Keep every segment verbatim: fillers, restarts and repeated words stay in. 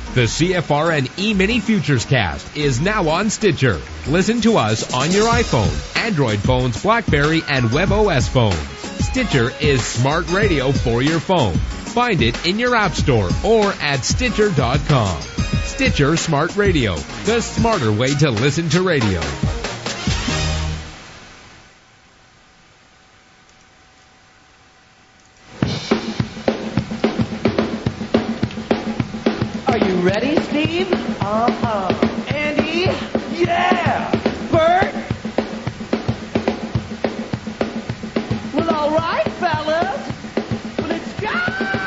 The C F R N E-Mini Futures Cast is now on Stitcher. Listen to us on your iPhone, Android phones, BlackBerry, and WebOS phones. Stitcher is smart radio for your phone. Find it in your app store or at Stitcher dot com. Stitcher Smart Radio, the smarter way to listen to radio. Are you ready, Steve? Uh-huh. Andy? Yeah! Bert? Well, all right, fellas. Let's go!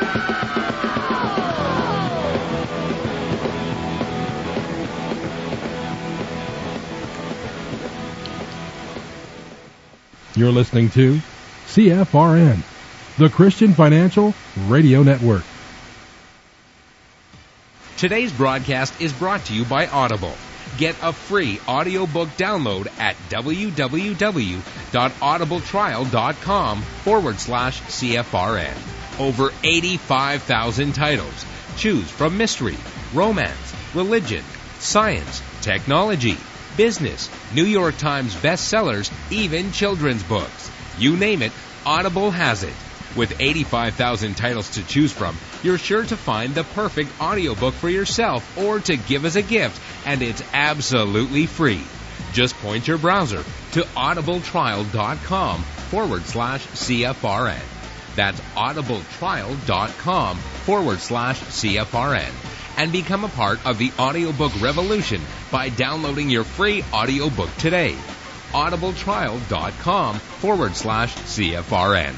You're listening to C F R N, the Christian Financial Radio Network. Today's broadcast is brought to you by Audible. Get a free audiobook download at www.audibletrial.com forward slash CFRN. Over eighty-five thousand titles. Choose from mystery, romance, religion, science, technology, business, New York Times bestsellers, even children's books. You name it, Audible has it. With eighty-five thousand titles to choose from, you're sure to find the perfect audiobook for yourself or to give as a gift, and it's absolutely free. Just point your browser to audibletrial.com forward slash CFRN. That's audibletrial.com forward slash CFRN. And become a part of the audiobook revolution by downloading your free audiobook today. audibletrial.com forward slash CFRN.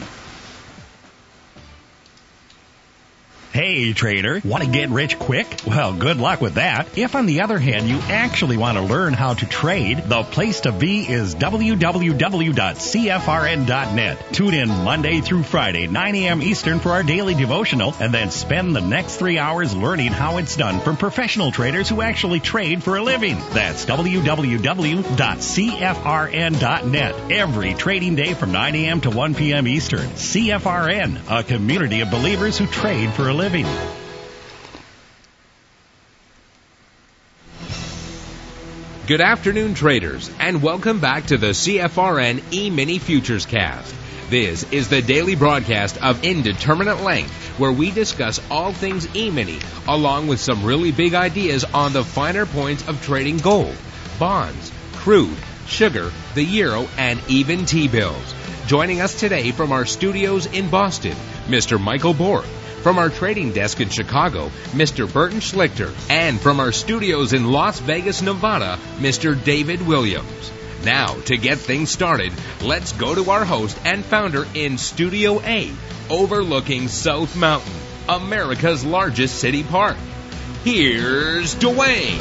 Hey, trader, want to get rich quick? Well, good luck with that. If, on the other hand, you actually want to learn how to trade, the place to be is w w w dot c f r n dot net. Tune in Monday through Friday, nine a.m. Eastern for our daily devotional, and then spend the next three hours learning how it's done from professional traders who actually trade for a living. That's w w w dot c f r n dot net. Every trading day from nine a.m. to one p.m. Eastern. C F R N, a community of believers who trade for a living. Good afternoon, traders, and welcome back to the C F R N E-Mini Futures Cast. This is the daily broadcast of Indeterminate Length, where we discuss all things E-Mini, along with some really big ideas on the finer points of trading gold, bonds, crude, sugar, the euro, and even T-bills. Joining us today from our studios in Boston, Mister Michael Bork. From our trading desk in Chicago, Mister Burton Schlichter. And from our studios in Las Vegas, Nevada, Mister David Williams. Now, to get things started, let's go to our host and founder in Studio A, overlooking South Mountain, America's largest city park. Here's Dwayne.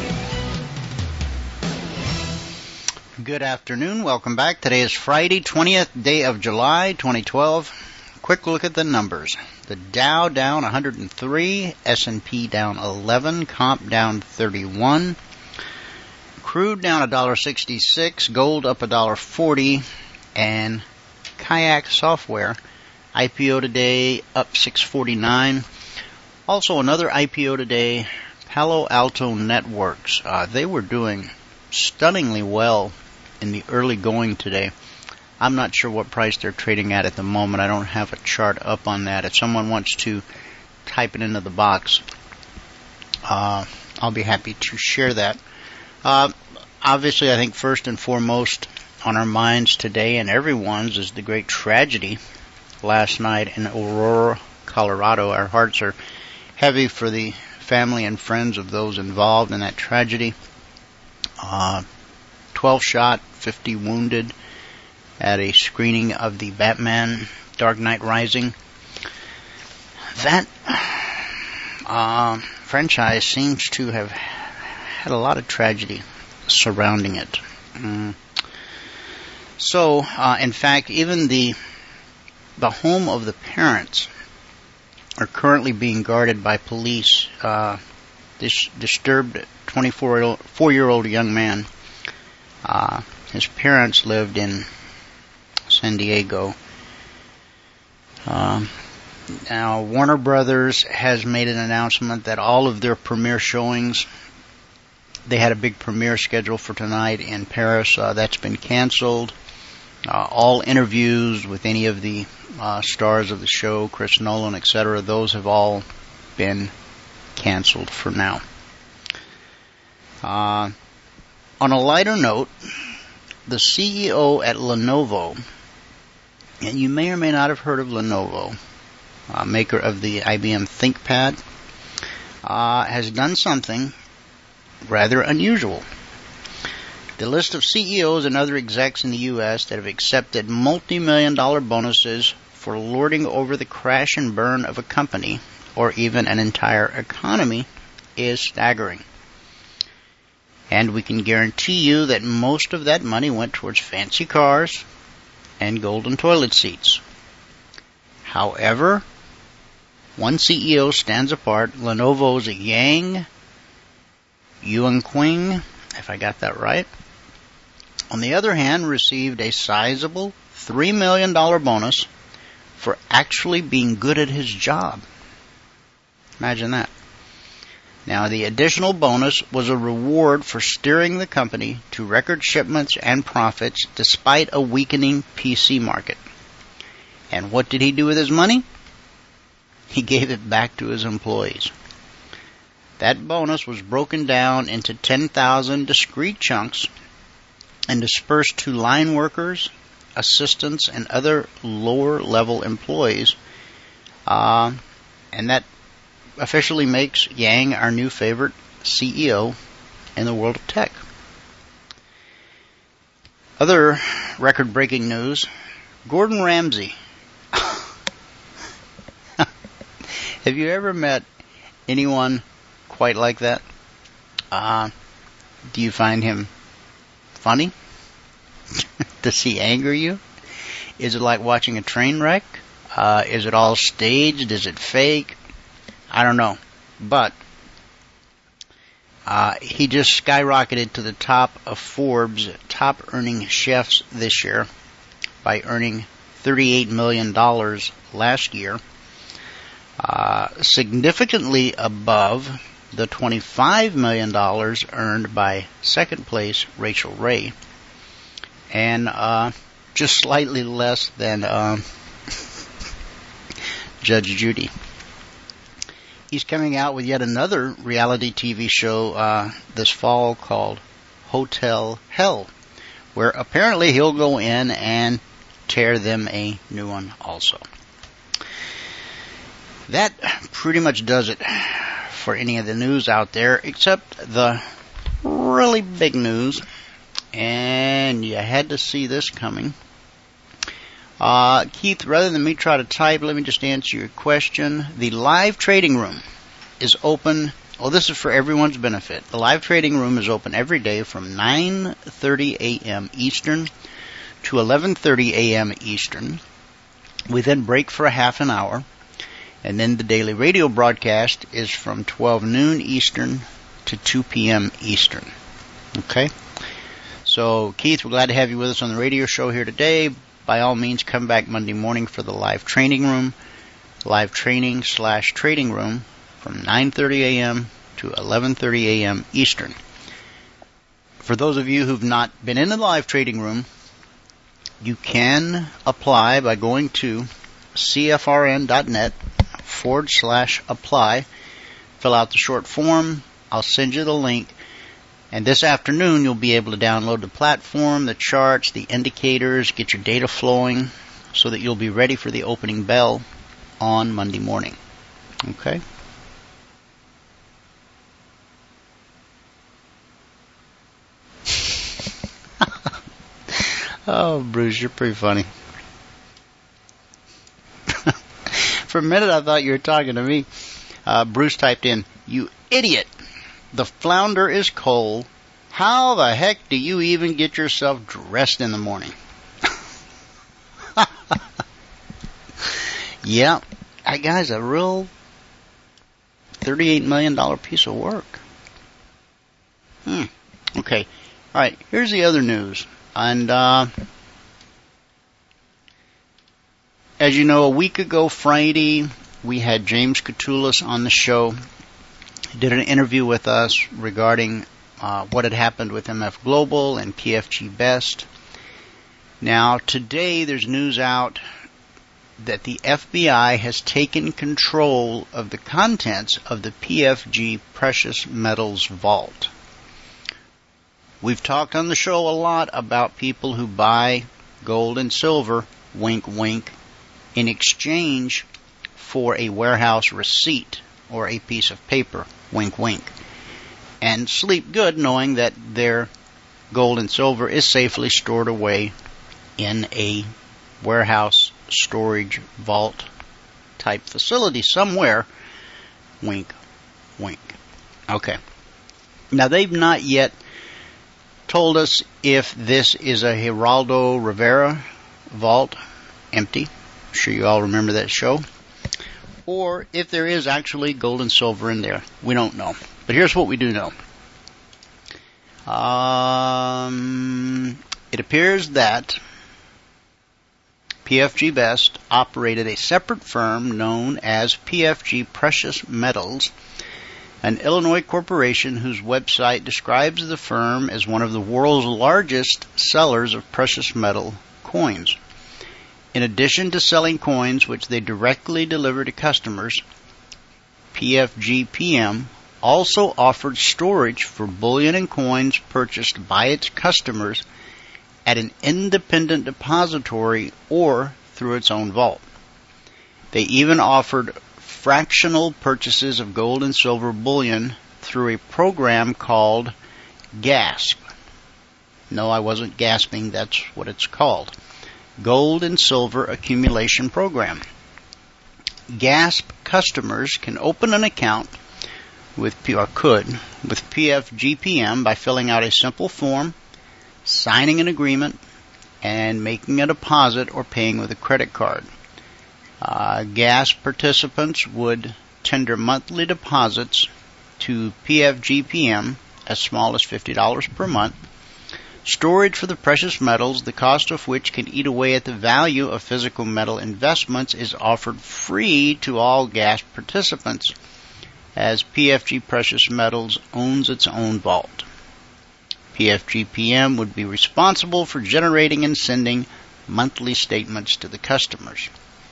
Good afternoon. Welcome back. Today is Friday, twentieth day of July, twenty twelve. Quick look at the numbers. The Dow down one hundred three, S and P down eleven, Comp down thirty-one, crude down one dollar sixty-six, gold up one dollar forty, and Kayak Software I P O today up six forty-nine. Also another I P O today, Palo Alto Networks. Uh, they were doing stunningly well in the early going today. I'm not sure what price they're trading at at the moment. I don't have a chart up on that. If someone wants to type it into the box, uh, I'll be happy to share that. Uh, obviously, I think first and foremost on our minds today and everyone's is the great tragedy last night in Aurora, Colorado. Our hearts are heavy for the family and friends of those involved in that tragedy. Uh, twelve shot, fifty wounded at a screening of the Batman Dark Knight Rising. That uh, franchise seems to have had a lot of tragedy surrounding it. Mm. So, uh, in fact, even the the home of the parents are currently being guarded by police. Uh, this disturbed twenty-four-year-old young man. Uh, his parents lived in San Diego. Um, Now, Warner Brothers has made an announcement that all of their premiere showings, they had a big premiere schedule for tonight in Paris. Uh, that's been canceled. Uh, all interviews with any of the uh, stars of the show, Chris Nolan, et cetera, those have all been canceled for now. Uh, on a lighter note, the C E O at Lenovo, and you may or may not have heard of Lenovo, uh, maker of the I B M ThinkPad, uh, has done something rather unusual. The list of C E Os and other execs in the U S that have accepted multi-million dollar bonuses for lording over the crash and burn of a company or even an entire economy is staggering. And we can guarantee you that most of that money went towards fancy cars and golden toilet seats. However, one C E O stands apart, Lenovo's Yang Yuanqing, if I got that right. On the other hand, received a sizable three million dollars bonus for actually being good at his job. Imagine that. Now, the additional bonus was a reward for steering the company to record shipments and profits despite a weakening P C market. And what did he do with his money? He gave it back to his employees. That bonus was broken down into ten thousand discrete chunks and dispersed to line workers, assistants, and other lower-level employees. Uh, and that officially makes Yang our new favorite C E O in the world of tech. Other record-breaking news, Gordon Ramsay. Have you ever met anyone quite like that? Uh, do you find him funny? Does he anger you? Is it like watching a train wreck? Uh, is it all staged? Is it fake? I don't know. But uh, he just skyrocketed to the top of Forbes' top earning chefs this year by earning thirty-eight million dollars last year, uh, significantly above the twenty-five million dollars earned by second place Rachel Ray, and uh, just slightly less than uh, Judge Judy. He's coming out with yet another reality T V show uh, this fall called Hotel Hell, where apparently he'll go in and tear them a new one also. That pretty much does it for any of the news out there, except the really big news, and you had to see this coming. Uh, Keith, rather than me try to type, let me just answer your question. The live trading room is open. Oh, this is for everyone's benefit. The live trading room is open every day from nine thirty a.m. Eastern to eleven thirty a.m. Eastern. We then break for a half an hour, and then the daily radio broadcast is from twelve noon Eastern to two p.m. Eastern. Okay? So, Keith, we're glad to have you with us on the radio show here today. By all means, come back Monday morning for the live training room, live training slash trading room from nine thirty a.m. to eleven thirty a.m. Eastern. For those of you who've not been in the live trading room, you can apply by going to cfrn.net forward slash apply. Fill out the short form. I'll send you the link. And this afternoon, you'll be able to download the platform, the charts, the indicators, get your data flowing so that you'll be ready for the opening bell on Monday morning. Okay? Oh, Bruce, you're pretty funny. For a minute, I thought you were talking to me. Uh, Bruce typed in, "You idiot. The flounder is cold. How the heck do you even get yourself dressed in the morning?" Yeah, that guy's a real thirty-eight million dollars piece of work. Hmm. Okay. All right, here's the other news. And uh, as you know, a week ago Friday, we had James Catoulis on the show. He did an interview with us regarding uh, what had happened with M F Global and P F G Best. Now, today there's news out that the F B I has taken control of the contents of the P F G Precious Metals Vault. We've talked on the show a lot about people who buy gold and silver, wink wink, in exchange for a warehouse receipt or a piece of paper, wink wink, and sleep good knowing that their gold and silver is safely stored away in a warehouse storage vault type facility somewhere, wink wink. Okay. Now, they've not yet told us if this is a Geraldo Rivera vault, empty, I'm sure you all remember that show, or if there is actually gold and silver in there. We don't know. But here's what we do know. Um, it appears that P F G Best operated a separate firm known as P F G Precious Metals, an Illinois corporation whose website describes the firm as one of the world's largest sellers of precious metal coins. In addition to selling coins which they directly deliver to customers, P F G P M also offered storage for bullion and coins purchased by its customers at an independent depository or through its own vault. They even offered fractional purchases of gold and silver bullion through a program called GASP. No, I wasn't gasping, that's what it's called. Gold and Silver Accumulation Program. GASP customers can open an account with, or could, with P F G P M by filling out a simple form, signing an agreement, and making a deposit or paying with a credit card. Uh, GASP participants would tender monthly deposits to P F G P M as small as fifty dollars per month. Storage for the precious metals, the cost of which can eat away at the value of physical metal investments, is offered free to all GASP participants, as P F G Precious Metals owns its own vault. P F G P M would be responsible for generating and sending monthly statements to the customers.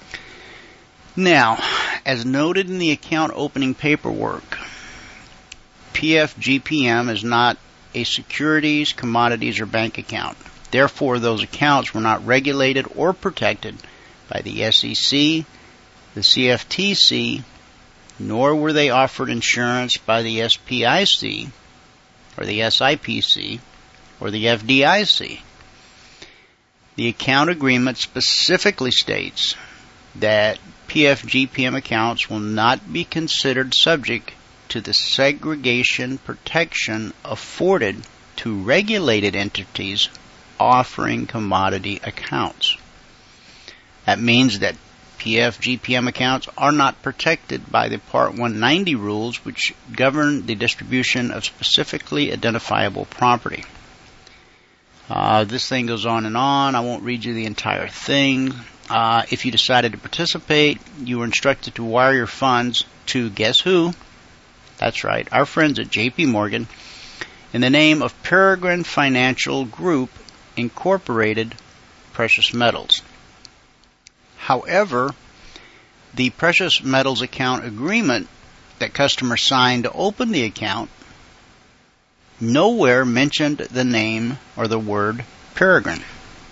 Now, as noted in the account opening paperwork, P F G P M is not a securities, commodities, or bank account. Therefore, those accounts were not regulated or protected by the S E C, the C F T C, nor were they offered insurance by the S P I C, or the S I P C, or the F D I C. The account agreement specifically states that P F G P M accounts will not be considered subject to the segregation protection afforded to regulated entities offering commodity accounts. That means that P F G P M accounts are not protected by the Part one ninety rules, which govern the distribution of specifically identifiable property. Uh, this thing goes on and on. I won't read you the entire thing. Uh, if you decided to participate, you were instructed to wire your funds to, guess who? That's right, our friends at J P Morgan, in the name of Peregrine Financial Group, Incorporated, Precious Metals. However, the Precious Metals account agreement that customers signed to open the account nowhere mentioned the name or the word Peregrine.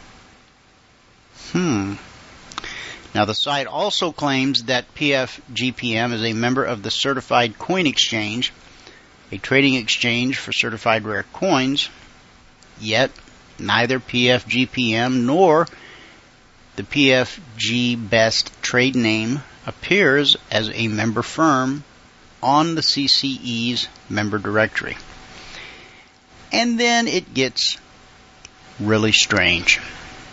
Hmm. Now, the site also claims that P F G P M is a member of the Certified Coin Exchange, a trading exchange for certified rare coins, yet neither P F G P M nor the P F G Best trade name appears as a member firm on the C C E's member directory. And then it gets really strange.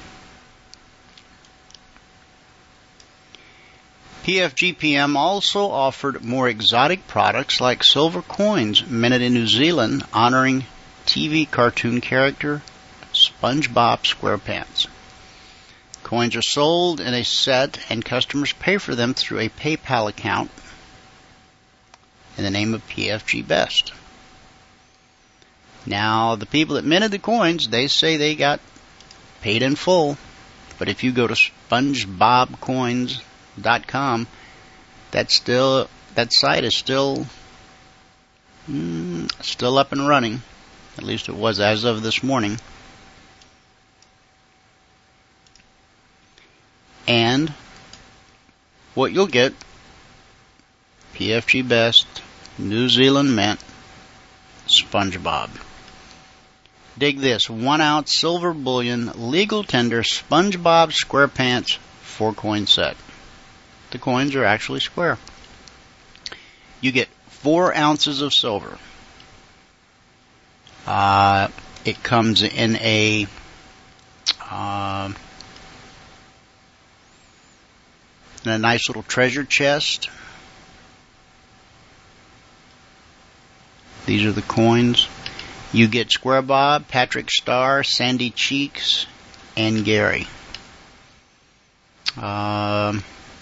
P F G P M also offered more exotic products like silver coins minted in New Zealand honoring T V cartoon character SpongeBob SquarePants. Coins are sold in a set, and customers pay for them through a PayPal account in the name of P F G Best. Now, the people that minted the coins, they say they got paid in full. But if you go to SpongeBob Coins dot com, that's still that site is still mm, still up and running. At least it was as of this morning. And what you'll get, P F G Best, New Zealand Mint, SpongeBob. Dig this, one ounce silver bullion, legal tender, SpongeBob SquarePants, four coin set. The coins are actually square. You get four ounces of silver. Uh, it comes in a uh, in a nice little treasure chest. These are the coins. You get Square Bob, Patrick Star, Sandy Cheeks, and Gary. Um,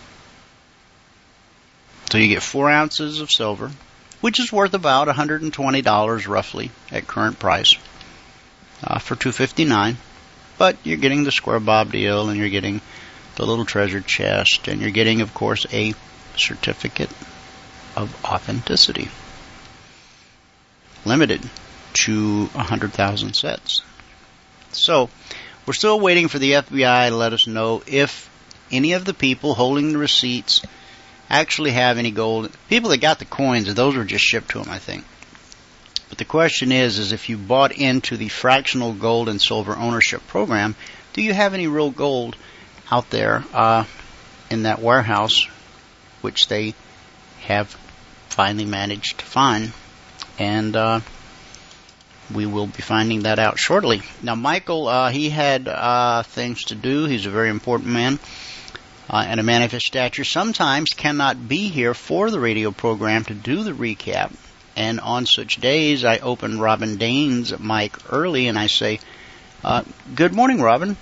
so you get four ounces of silver, which is worth about one hundred twenty dollars roughly at current price uh, for two hundred fifty-nine dollars. But you're getting the Square Bob deal, and you're getting the little treasure chest, and you're getting, of course, a certificate of authenticity. Limited to one hundred thousand sets. So, we're still waiting for the F B I to let us know if any of the people holding the receipts actually have any gold. People that got the coins, those were just shipped to them, I think. But the question is, is if you bought into the fractional gold and silver ownership program, do you have any real gold out there uh, in that warehouse, which they have finally managed to find? And uh, we will be finding that out shortly. Now, Michael, uh, he had uh, things to do. He's a very important man uh, and a man of his stature. Sometimes cannot be here for the radio program to do the recap. And on such days, I open Robin Dane's mic early and I say, uh, good morning, Robin.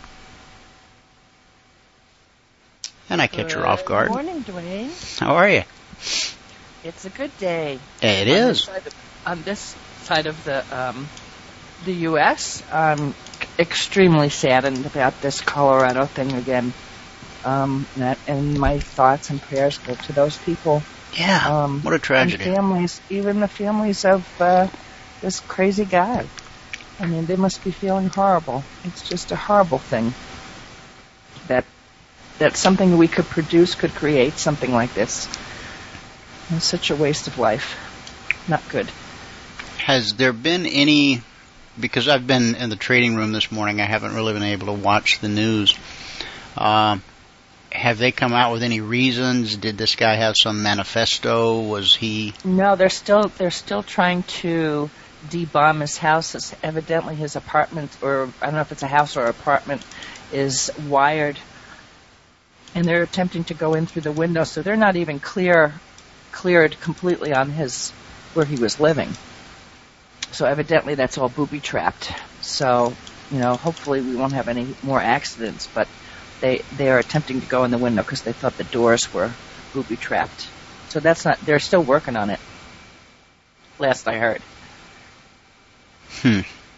And I catch good her off guard. Good morning, Dwayne. How are you? It's a good day. It on is. This side of, on this side of the um, the U S, I'm extremely saddened about this Colorado thing again. Um, that, and my thoughts and prayers go to those people. Yeah, um, what a tragedy. And families, even the families of uh, this crazy guy. I mean, they must be feeling horrible. It's just a horrible thing that that something we could produce could create something like this. It's such a waste of life. Not good. Has there been any, because I've been in the trading room this morning, I haven't really been able to watch the news. Uh, have they come out with any reasons? Did this guy have some manifesto? Was he... No, they're still they're still trying to de-bomb his house. It's evidently his apartment, or I don't know if it's a house or apartment, is wired. And they're attempting to go in through the window, so they're not even clear, cleared completely on his, where he was living. So evidently that's all booby-trapped. So, you know, hopefully we won't have any more accidents, but they they are attempting to go in the window because they thought the doors were booby-trapped. So that's not, they're still working on it, last I heard. Hmm.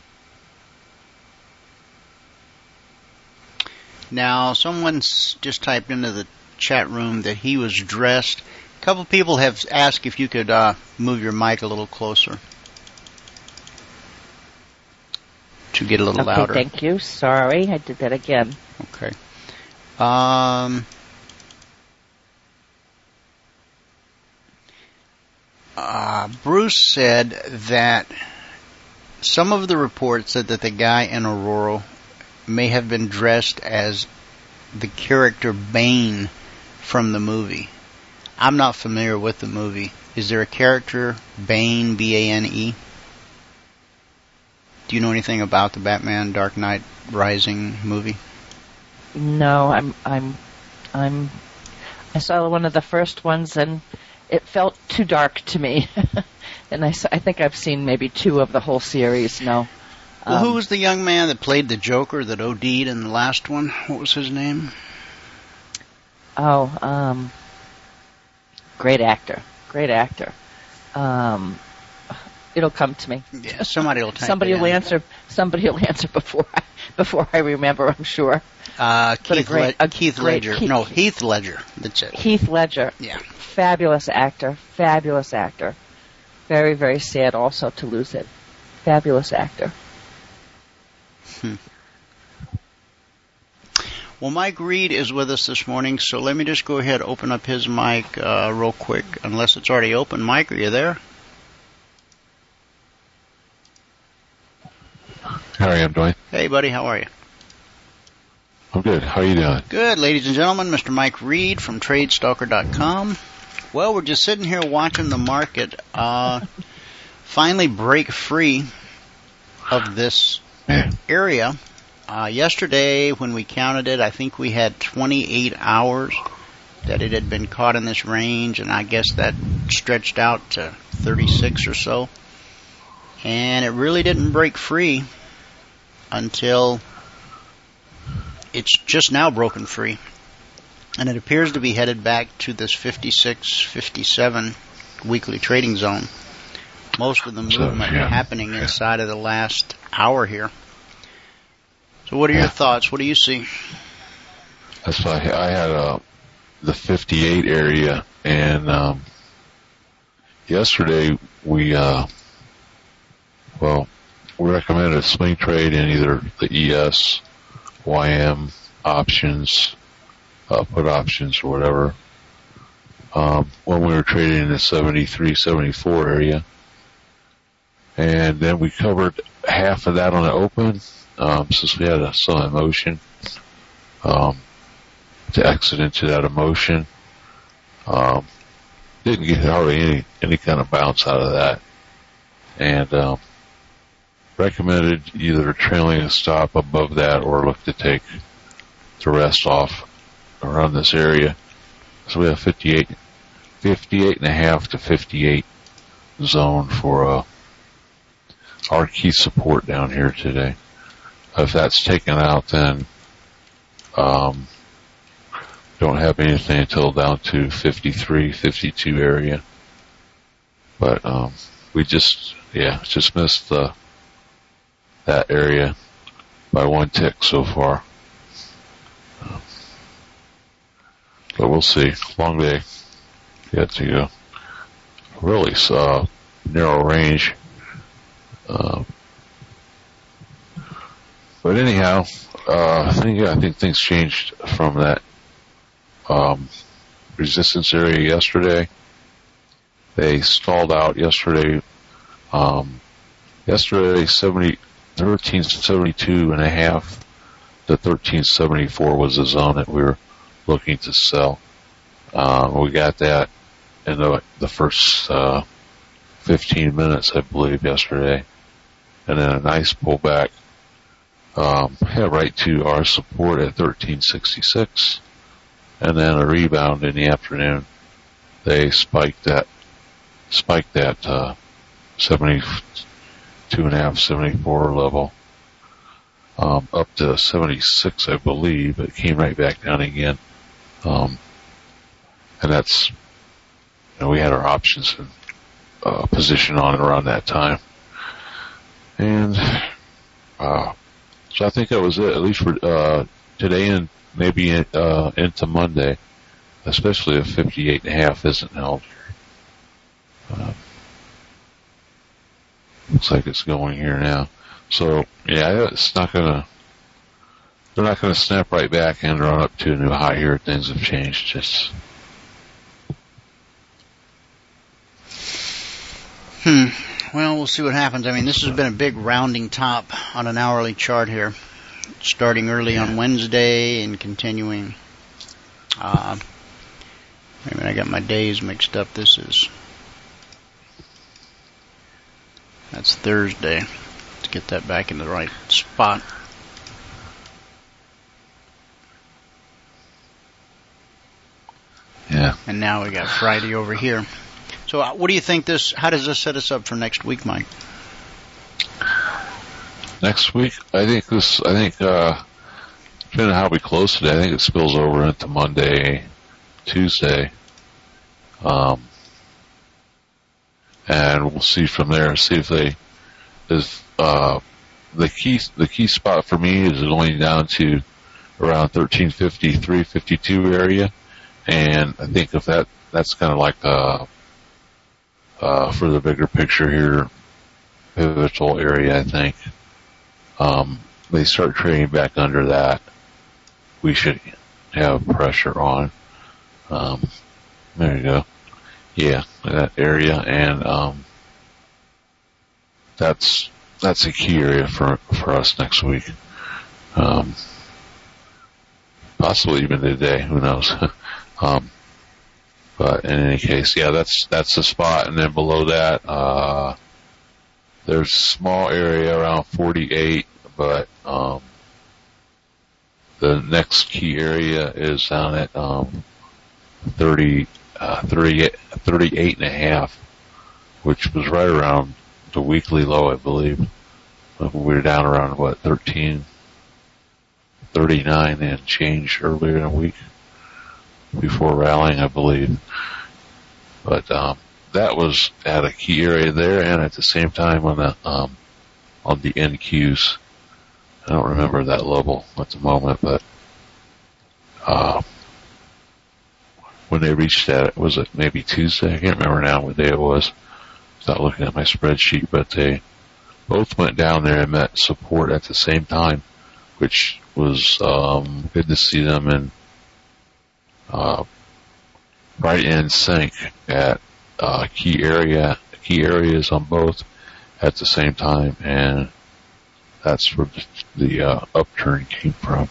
Now, someone's just typed into the chat room that he was dressed. A couple people have asked if you could uh, move your mic a little closer to get a little okay, louder. Thank you. Sorry, I did that again. Okay. Um, uh, Bruce said that some of the reports said that the guy in Aurora may have been dressed as the character Bane from the movie. I'm not familiar with the movie. Is there a character Bane, B A N E? Do you know anything about the Batman Dark Knight Rising movie? No, I'm I'm I'm I saw one of the first ones and it felt too dark to me. And I, I think I've seen maybe two of the whole series. No, Well, Um, who was the young man that played the Joker that OD'd in the last one? What was his name? Oh, um, great actor. Great actor. Um, it'll come to me. Yeah, somebody will type Somebody it will in. answer. Somebody will answer before I, before I remember. I'm sure. Uh, But a Keith, great- Le- a Keith great Ledger. Keith- No, Heath Ledger. That's it. Heath Ledger. Yeah. Fabulous actor. Fabulous actor. Very, very sad also to lose it. Fabulous actor. Hmm. Well, Mike Reed is with us this morning, so let me just go ahead and open up his mic uh, real quick, unless it's already open. Mike, are you there? How are you, Dwayne? Hey, buddy, how are you? I'm good. How are you doing? Good, ladies and gentlemen. Mister Mike Reed from Trade Stalker dot com. Well, we're just sitting here watching the market uh, finally break free of this Yeah. area. Uh, yesterday, when we counted it, I think we had twenty-eight hours that it had been caught in this range, and I guess that stretched out to thirty-six or so. And it really didn't break free until it's just now broken free. And it appears to be headed back to this fifty-six, fifty-seven weekly trading zone. Most of the So, movement yeah. happening inside of the last hour here. So what are your Yeah. thoughts? What do you see? That's why I had uh, the fifty-eight area, and um, yesterday we, uh, well, we recommended a swing trade in either the E S, Y M options, uh, put options or whatever. Um, when we were trading in the seventy-three, seventy-four area, and then we covered half of that on the open. Um, since we had a, some emotion, um, to exit into that emotion, um, didn't get hardly any, any kind of bounce out of that. And, um, recommended either trailing a stop above that or look to take the rest off around this area. So we have fifty-eight, fifty-eight and a half to fifty-eight zone for, uh, our key support down here today. If that's taken out, then um, don't have anything until down to fifty-three, fifty-two area. But um, we just, yeah, just missed the that area by one tick so far. Um, but we'll see. Long day yet to go. Really uh, narrow range. Uh, But anyhow, uh, I think yeah, I think things changed from that um, resistance area yesterday. They stalled out yesterday. Um, yesterday, seventy, thirteen seventy-two and a half to thirteen seventy-four was the zone that we were looking to sell. Uh, we got that in the, the first uh, fifteen minutes, I believe, yesterday, and then a nice pullback. Um, yeah, right to our support at thirteen sixty-six, and then a rebound in the afternoon. They spiked that, spiked that, uh, seventy-two and a half, seventy-four level, um, up to seventy-six, I believe. It came right back down again. Um, and that's, you know, we had our options in, uh, position on it around that time. And, uh, So I think that was it, at least for uh, today and maybe in, uh, into Monday, especially if fifty-eight and a half isn't held. Uh, looks like it's going here now. So yeah, it's not gonna. They're not gonna snap right back and run up to a new high here. Things have changed. Just. Hmm. Well, we'll see what happens. I mean, this has been a big rounding top on an hourly chart here, starting early on Wednesday and continuing. Uh, wait a minute, I got my days mixed up. This is, that's Thursday. Let's get that back in the right spot. Yeah. And now we got Friday over here. So uh, what do you think this, how does this set us up for next week, Mike? next week, I think this, I think, uh, depending on how we close today, I think it spills over into Monday, Tuesday. Um, and we'll see from there, see if they, is, uh, the key, the key spot for me is only down to around thirteen fifty-three fifty-two area. And I think if that, that's kind of like, uh, uh, for the bigger picture here, pivotal area, I think. Um, they start trading back under that, we should have pressure on. Um, there you go. Yeah, that area, and um, that's that's a key area for for us next week. Um, possibly even today, who knows? um, but in any case, yeah, that's that's the spot, and then below that, uh, there's a small area around forty-eight, but um, the next key area is down at um, thirty, uh, thirty-eight, thirty-eight and a half, which was right around the weekly low, I believe. We were down around, what, thirteen, thirty-nine and change earlier in the week before rallying, I believe. But um, that was at a key area there, and at the same time on the um, on the N Qs. I don't remember that level at the moment, but uh, when they reached that, was it maybe Tuesday? I can't remember now what day it was. I was not looking at my spreadsheet, but they both went down there and met support at the same time, which was um, good to see them in uh, right in sync at uh, key area, key areas on both at the same time, and that's where the uh, upturn came from.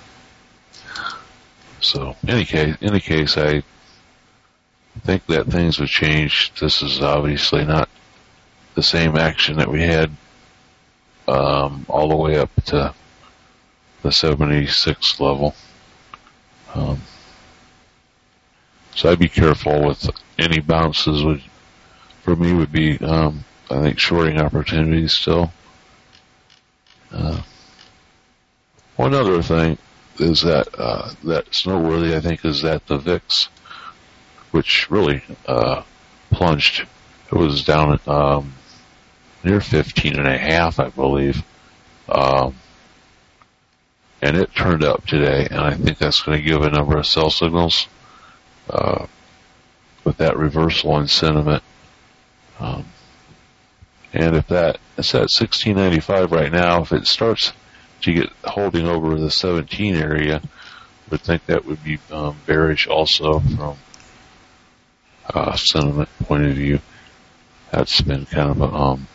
So, in any case, in any case, I think that things have changed. This is obviously not the same action that we had um, all the way up to the seventy-six level. Um, so I'd be careful with any bounces. Would for me would be, um, I think, shorting opportunities still. Uh, one other thing is that uh, that's noteworthy, I think, is that the V I X, which really uh, plunged, it was down at um, near fifteen and a half, I believe, um, and it turned up today, and I think that's going to give a number of sell signals uh, with that reversal in sentiment. Um, and if that, it's at sixteen ninety-five right now, if it starts to get holding over the seventeen area, I would think that would be um, bearish also from uh, sentiment point of view. That's been kind of a, um,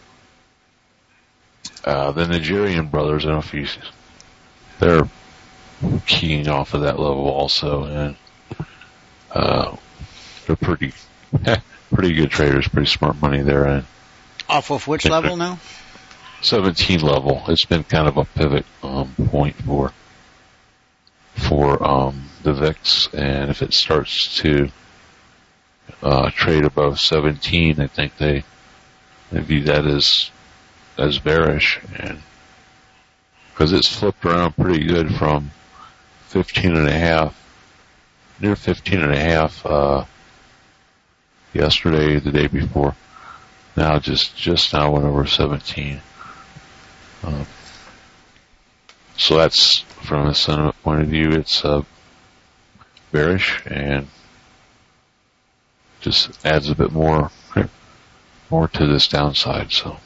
uh, the Nigerian brothers, I don't know if you, they're keying off of that level also, and uh, they're pretty, pretty good traders, pretty smart money there. And off of which level now? seventeen level. It's been kind of a pivot um, point for for um, the V I X, and if it starts to uh, trade above seventeen, I think they, they view that as as bearish, and because it's flipped around pretty good from fifteen and a half, near fifteen and a half uh, yesterday, the day before. Now just just now went over seventeen. Uh, so that's, from a sentiment point of view, it's uh, bearish and just adds a bit more more to this downside. So,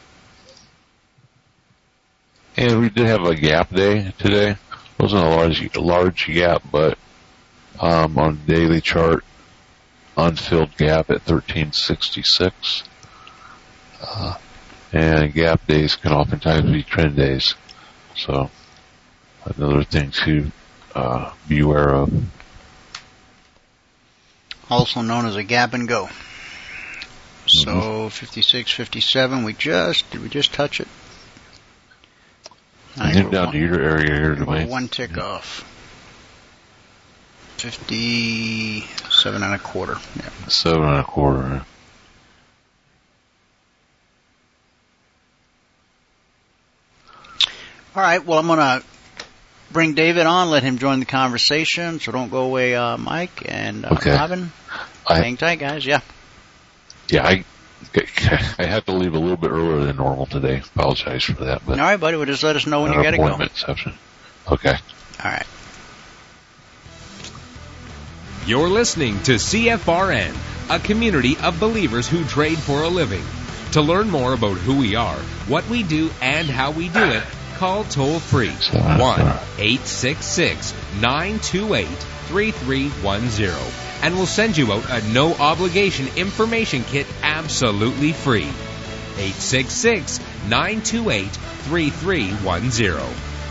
and we did have a gap day today. It wasn't a large large gap, but um, on the daily chart, unfilled gap at thirteen sixty-six. Uh, and gap days can oftentimes be trend days. So, another thing to uh, be aware of. Also known as a gap and go. So, Mm-hmm. fifty-six, fifty-seven, we just, did we just touch it? I think down to your area here, Dwayne. One tick off. fifty-seven and a quarter. Yeah. Seven and a quarter. All right, well, I'm going to bring David on, let him join the conversation, so don't go away, uh, Mike and uh, Okay. Robin. I, Hang tight, guys. Yeah. yeah, I, I had to leave a little bit earlier than normal today. Apologize for that, but All right, buddy. Well, just let us know when you an got to go. appointment exception. Okay. All right. You're listening to C F R N, a community of believers who trade for a living. To learn more about who we are, what we do, and how we do it, call toll-free one eight six six, nine two eight, three three one zero, and we'll send you out a no-obligation information kit absolutely free. eight six six, nine two eight, three three one zero.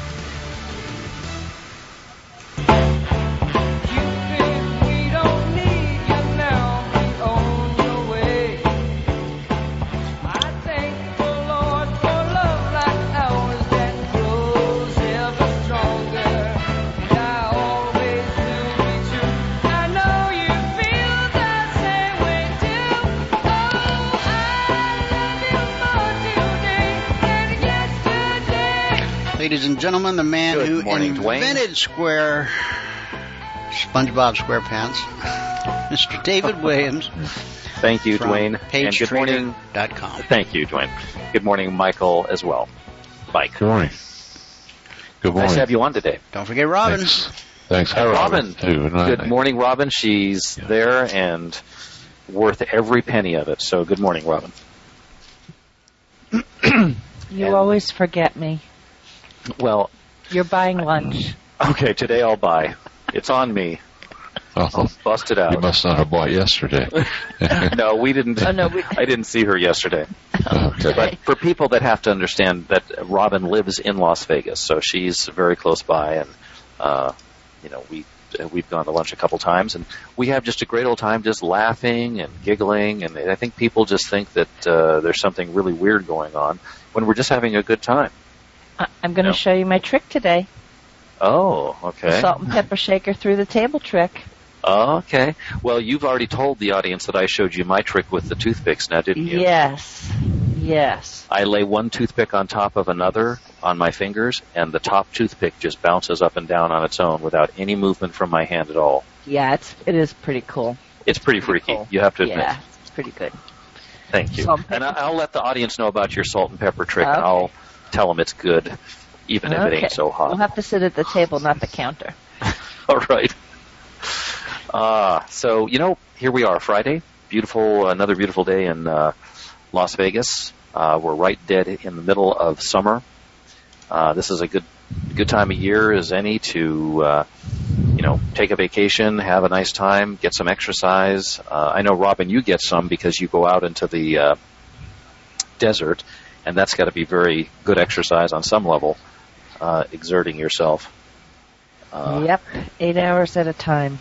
Ladies and gentlemen, the man Good who morning, invented Dwayne. Square SpongeBob SquarePants, Mister David Williams. Thank you, from Dwayne. And good morning. page trader dot com. Thank you, Dwayne. Good morning, Michael, as well. Mike. Good morning. Good morning. Nice to have you on today. Don't forget Robin. Thanks. Thanks. Hi, And Robin. Robin. Too. And Good I- morning, Robin. She's Yeah. there and worth every penny of it. So good morning, Robin. You And- always forget me. Well, You're buying lunch. okay, today I'll buy. It's on me. Oh, I'll bust it you out. must not have bought yesterday. No, we didn't. Oh, no, we- I didn't see her yesterday. Okay. But for people that have to understand that Robin lives in Las Vegas, so she's very close by, and uh, you know we we've gone to lunch a couple times, and we have just a great old time, just laughing and giggling, and I think people just think that uh, there's something really weird going on when we're just having a good time. I- I'm going to No. show you my trick today. Oh, The okay. salt and pepper shaker through the table trick. Oh, okay. Well, you've already told the audience that I showed you my trick with the toothpicks, now didn't you? Yes. Yes. I lay one toothpick on top of another on my fingers, and the top toothpick just bounces up and down on its own without any movement from my hand at all. Yeah, it's, it is pretty cool. It's pretty Pretty freaky, cool. you have to admit. Yeah, it's pretty good. Thank you. Salt and And pepper. I- I'll let the audience know about your salt and pepper trick, and Okay. I'll tell them it's good, even if it Okay. ain't so hot. We'll have to sit at the table, not the counter. All right. Uh, so, you know, here we are, Friday. Beautiful, another beautiful day in uh, Las Vegas. Uh, we're right dead in the middle of summer. Uh, this is a good good time of year as any to, uh, you know, take a vacation, have a nice time, get some exercise. Uh, I know, Robin, you get some because you go out into the uh, desert, and that's got to be very good exercise on some level, uh, exerting yourself. Uh, Yep, eight hours at a time.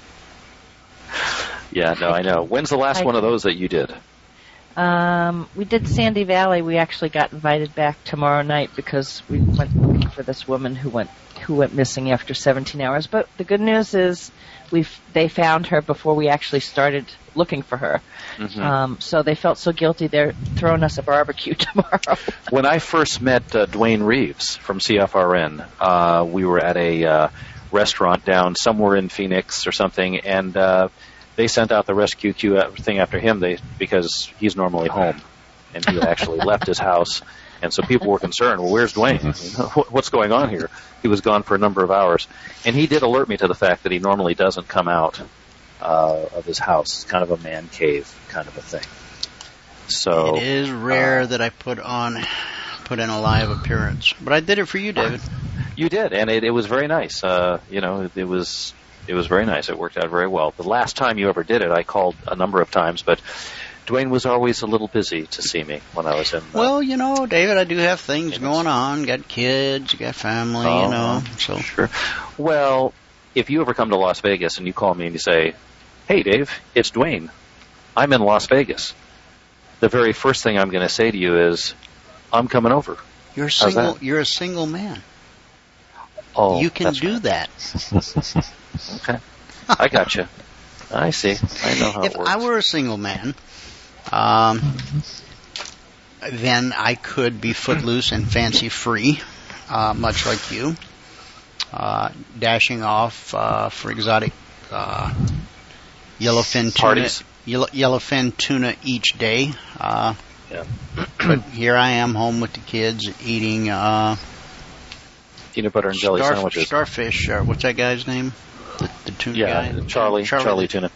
Yeah, no, I know. When's the last I- one of those that you did? Um, we did Sandy Valley. We actually got invited back tomorrow night because we went looking for this woman who went who went missing after seventeen hours. But the good news is we they found her before we actually started looking for her. Mhm. Um, so they felt so guilty they're throwing us a barbecue tomorrow. When I first met uh, Dwayne Reeves from C F R N, uh, we were at a uh, restaurant down somewhere in Phoenix or something, and uh, they sent out the rescue queue thing after him they, because he's normally home, and he had actually left his house. And so people were concerned, well, where's Dwayne? You know, what- What's going on here? He was gone for a number of hours. And he did alert me to the fact that he normally doesn't come out uh, of his house. It's kind of a man cave kind of a thing. So It is rare uh, that I put on put in a live appearance, but I did it for you, David. You did, and it, it was very nice. Uh, you know, it, it was it was very nice. It worked out very well. The last time you ever did it, I called a number of times, but Dwayne was always a little busy to see me when I was in. Uh, Well, you know, David, I do have things Yes. going on. Got kids, got family, Oh, you know. So sure. Well, if you ever come to Las Vegas and you call me and you say, "Hey, Dave, it's Dwayne. I'm in Las Vegas," the very first thing I'm going to say to you is, "I'm coming over." you're a How's single. that? You're a single man. Oh, you can that's do right. that. Okay, I got you. I see. I know how If it works. I were a single man, um, then I could be footloose and fancy free uh, much like you, uh, dashing off uh, for exotic uh, yellowfin tuna, Parties. yellow, yellowfin tuna each day. Uh, Yeah. but here I am home with the kids eating uh, Peanut butter and jelly star, sandwiches. starfish. Or what's that guy's name? The, the tuna Yeah, guy. Charlie, Charlie, tuna.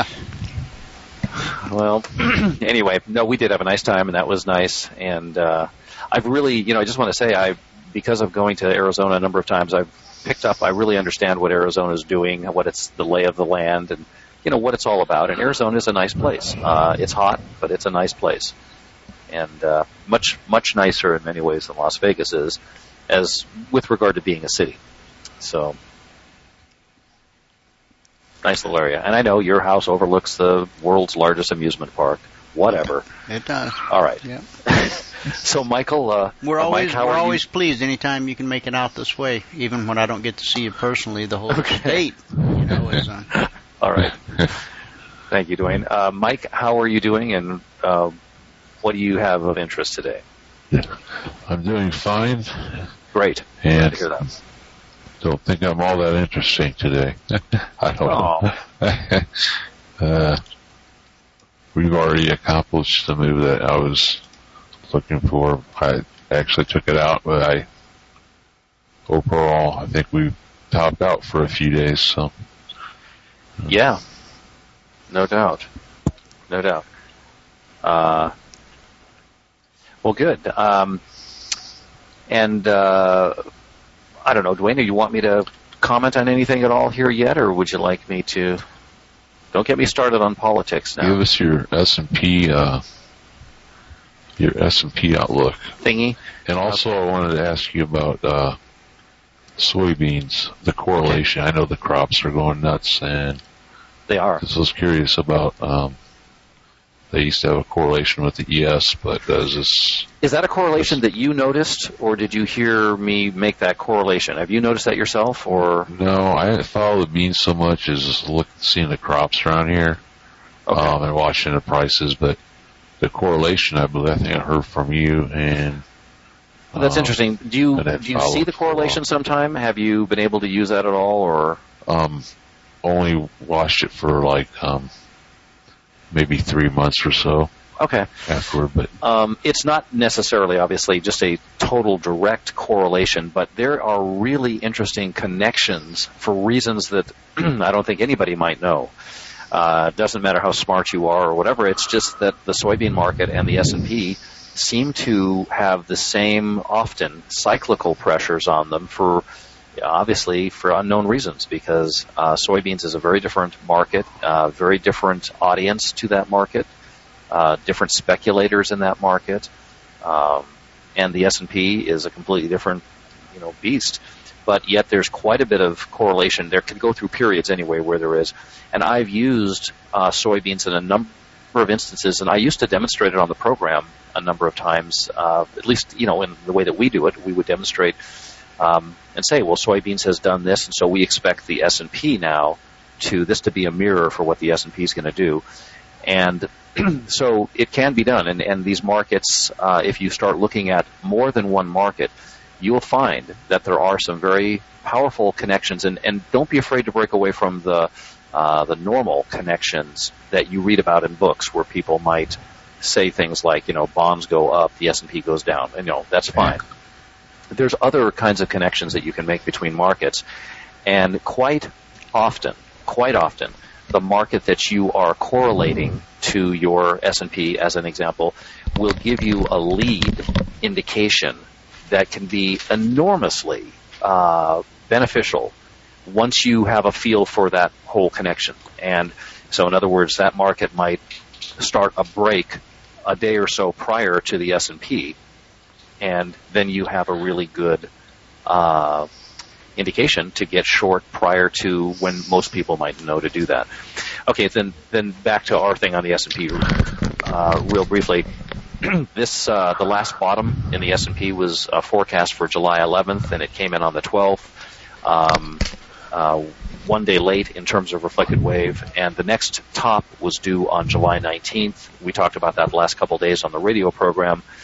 Well, anyway, no, we did have a nice time, and that was nice. And uh, I've really, you know, I just want to say, I because of going to Arizona a number of times, I've picked up. I really understand what Arizona is doing, what it's the lay of the land, and you know what it's all about. And Arizona is a nice place. Uh, it's hot, but it's a nice place, and uh, much much nicer in many ways than Las Vegas is, as with regard to being a city. So. Nice little area. And I know your house overlooks the world's largest amusement park. Whatever. It does. All right. Yeah. So, Michael, uh, We're uh, always Mike, how we're are always you? pleased anytime you can make it out this way, even when I don't get to see you personally. The whole Okay. state, you know, is uh, All right. Thank you, Dwayne. Uh, Mike, how are you doing, and uh, what do you have of interest today? I'm doing fine. Great. Glad And to hear that. don't think I'm all that interesting today. I don't know. uh, we've already accomplished the move that I was looking for. I actually took it out, but I overall I think we topped out for a few days. So Yeah. No doubt. No doubt. Uh, well, good. Um, and uh, I don't know, Dwayne, do you want me to comment on anything at all here yet, or would you like me to? Don't get me started on politics now. give us your S and P, uh, your S and P outlook. Thingy. And also, I wanted to ask you about uh, soybeans, the correlation. I know the crops are going nuts, and They are. I was curious about. Um, they used to have a correlation with the E S, but does this? Is that a correlation that you noticed, or did you hear me make that correlation? Have you noticed that yourself, or? No, I didn't follow the beans so much as look seeing the crops around here, Okay. um, and watching the prices. But the correlation, I believe, I think I heard from you, and Well, that's um, interesting. Do you and then do you follow see the it for a while. correlation sometime? Have you been able to use that at all, or? Um, only watched it for like um, maybe three months or so Okay. afterward, but Um, it's not necessarily, obviously, just a total direct correlation, but there are really interesting connections for reasons that I don't think anybody might know. Uh, it doesn't matter how smart you are or whatever. It's just that the soybean market and the S and P seem to have the same, often, cyclical pressures on them for, obviously, for unknown reasons, because uh, soybeans is a very different market, uh, very different audience to that market. Uh, different speculators in that market, um, and the S and P is a completely different, you know, beast. But yet there's quite a bit of correlation. There can go through periods anyway where there is. And I've used uh, soybeans in a number of instances, and I used to demonstrate it on the program a number of times. Uh, at least, you know, in the way that we do it, we would demonstrate um, and say, well, soybeans has done this, and so we expect the S and P now to this to be a mirror for what the S and P is going to do. And so it can be done, and, and these markets, uh, if you start looking at more than one market, you will find that there are some very powerful connections, and, and don't be afraid to break away from the uh, the normal connections that you read about in books, where people might say things like, you know, bonds go up, the S and P goes down, and you know, that's fine. Yeah. There's other kinds of connections that you can make between markets, and quite often, quite often, the market that you are correlating to your S and P, as an example, will give you a lead indication that can be enormously uh, beneficial once you have a feel for that whole connection. And so, in other words, that market might start a break a day or so prior to the S and P, and then you have a really good uh, indication to get short prior to when most people might know to do that. Okay, then then back to our thing on the S and P uh, real briefly. This uh, the last bottom in the S and P was uh, forecast for July eleventh, and it came in on the twelfth. Um, uh, one day late in terms of reflected wave, and the next top was due on July nineteenth. We talked about that the last couple of days on the radio program.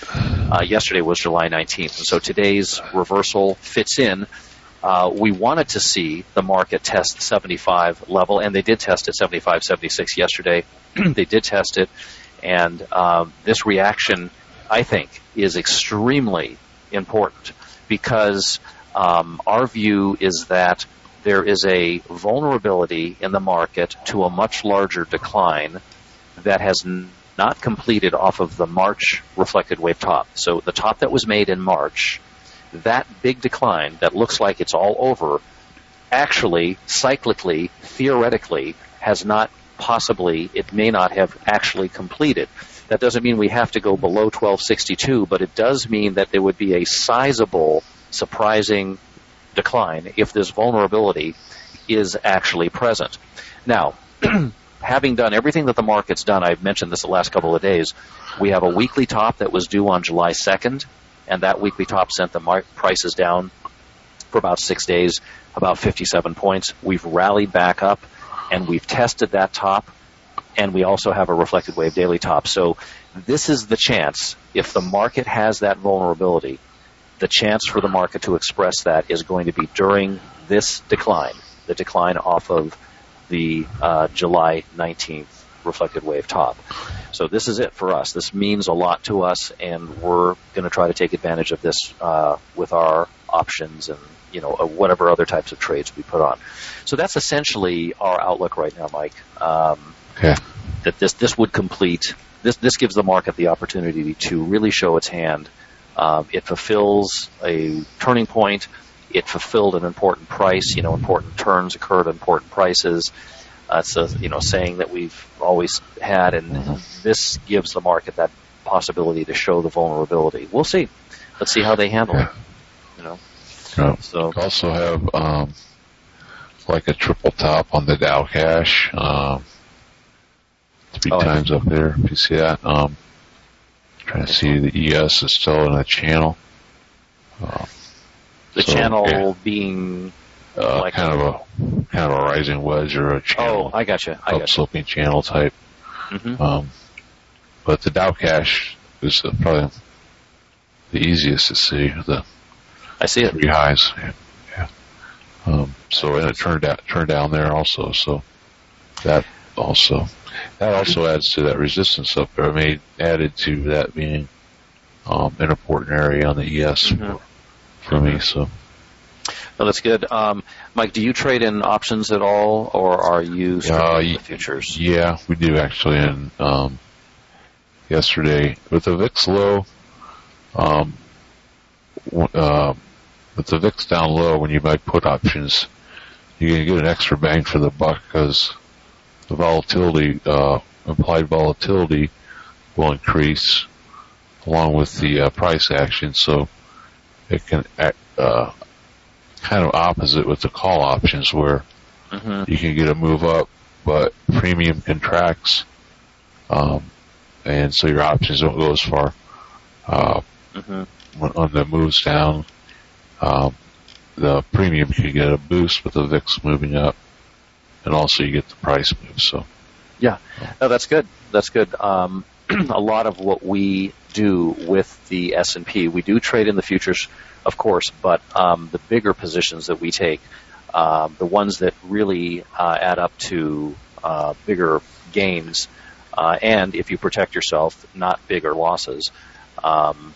Uh, yesterday was July nineteenth, and so today's reversal fits in. Uh, we wanted to see the market test seventy-five level, and they did test at seventy-five seventy-six yesterday. They did test it, and um, this reaction, I think, is extremely important because um, our view is that there is a vulnerability in the market to a much larger decline that has n- not completed off of the March reflected wave top. So the top that was made in March, that big decline that looks like it's all over, actually, cyclically, theoretically, has not possibly, it may not have actually completed. That doesn't mean we have to go below twelve sixty-two, but it does mean that there would be a sizable, surprising decline if this vulnerability is actually present. Now, having done everything that the market's done, I've mentioned this the last couple of days, we have a weekly top that was due on July second, and that weekly top sent the mar- prices down for about six days, about fifty-seven points. We've rallied back up, and we've tested that top, and we also have a reflected wave daily top. So this is the chance, if the market has that vulnerability, the chance for the market to express that is going to be during this decline, the decline off of the uh, July nineteenth reflected wave top. So this is it for us. This means a lot to us, and we're going to try to take advantage of this uh, with our options and, you know, uh, whatever other types of trades we put on. So that's essentially our outlook right now, Mike. Um, okay. That this this would complete. This this gives the market the opportunity to really show its hand. Um, it fulfills a turning point. It fulfilled an important price. You know, important turns occurred, important prices. Uh, it's a you know saying that we've always had, and mm-hmm. this gives the market that possibility to show the vulnerability. We'll see. Let's see how they handle yeah. it. You know. Yeah. So we also have um, like a triple top on the Dow Cash. Um, three oh, times up there. If you see that. Um, trying to see the E S is still in a channel. Uh, the so, channel yeah. being uh, like kind of a kind of a rising wedge or a channel. Oh, I got you. I got upsloping channel type. Mm-hmm. Um, but the Dow Cash is uh, probably the easiest to see. The I see it. Three highs. Yeah. yeah. Um, so and it turned out turned down there also. So that also that also adds to that resistance up there. I mean, added to that being um, an important area on the E S mm-hmm. for, for me. So. No, that's good. Um, Mike, do you trade in options at all, or are you strictly uh, in the futures? Yeah, we do actually. And um, yesterday with the V I X low, um, uh, with the V I X down low, when you buy put options, you're going to get an extra bang for the buck because the volatility, uh, implied volatility, will increase along with the uh, price action. So it can act, uh, kind of opposite with the call options where mm-hmm. you can get a move up, but premium contracts, um, and so your options don't go as far. Uh, mm-hmm. when, on the moves down, um, the premium can get a boost with the V I X moving up, and also you get the price move. So, yeah, no, that's good. That's good. Um, a lot of what we do with the S and P, we do trade in the futures, of course, but um, the bigger positions that we take, uh, the ones that really uh, add up to uh, bigger gains, uh, and if you protect yourself, not bigger losses, um,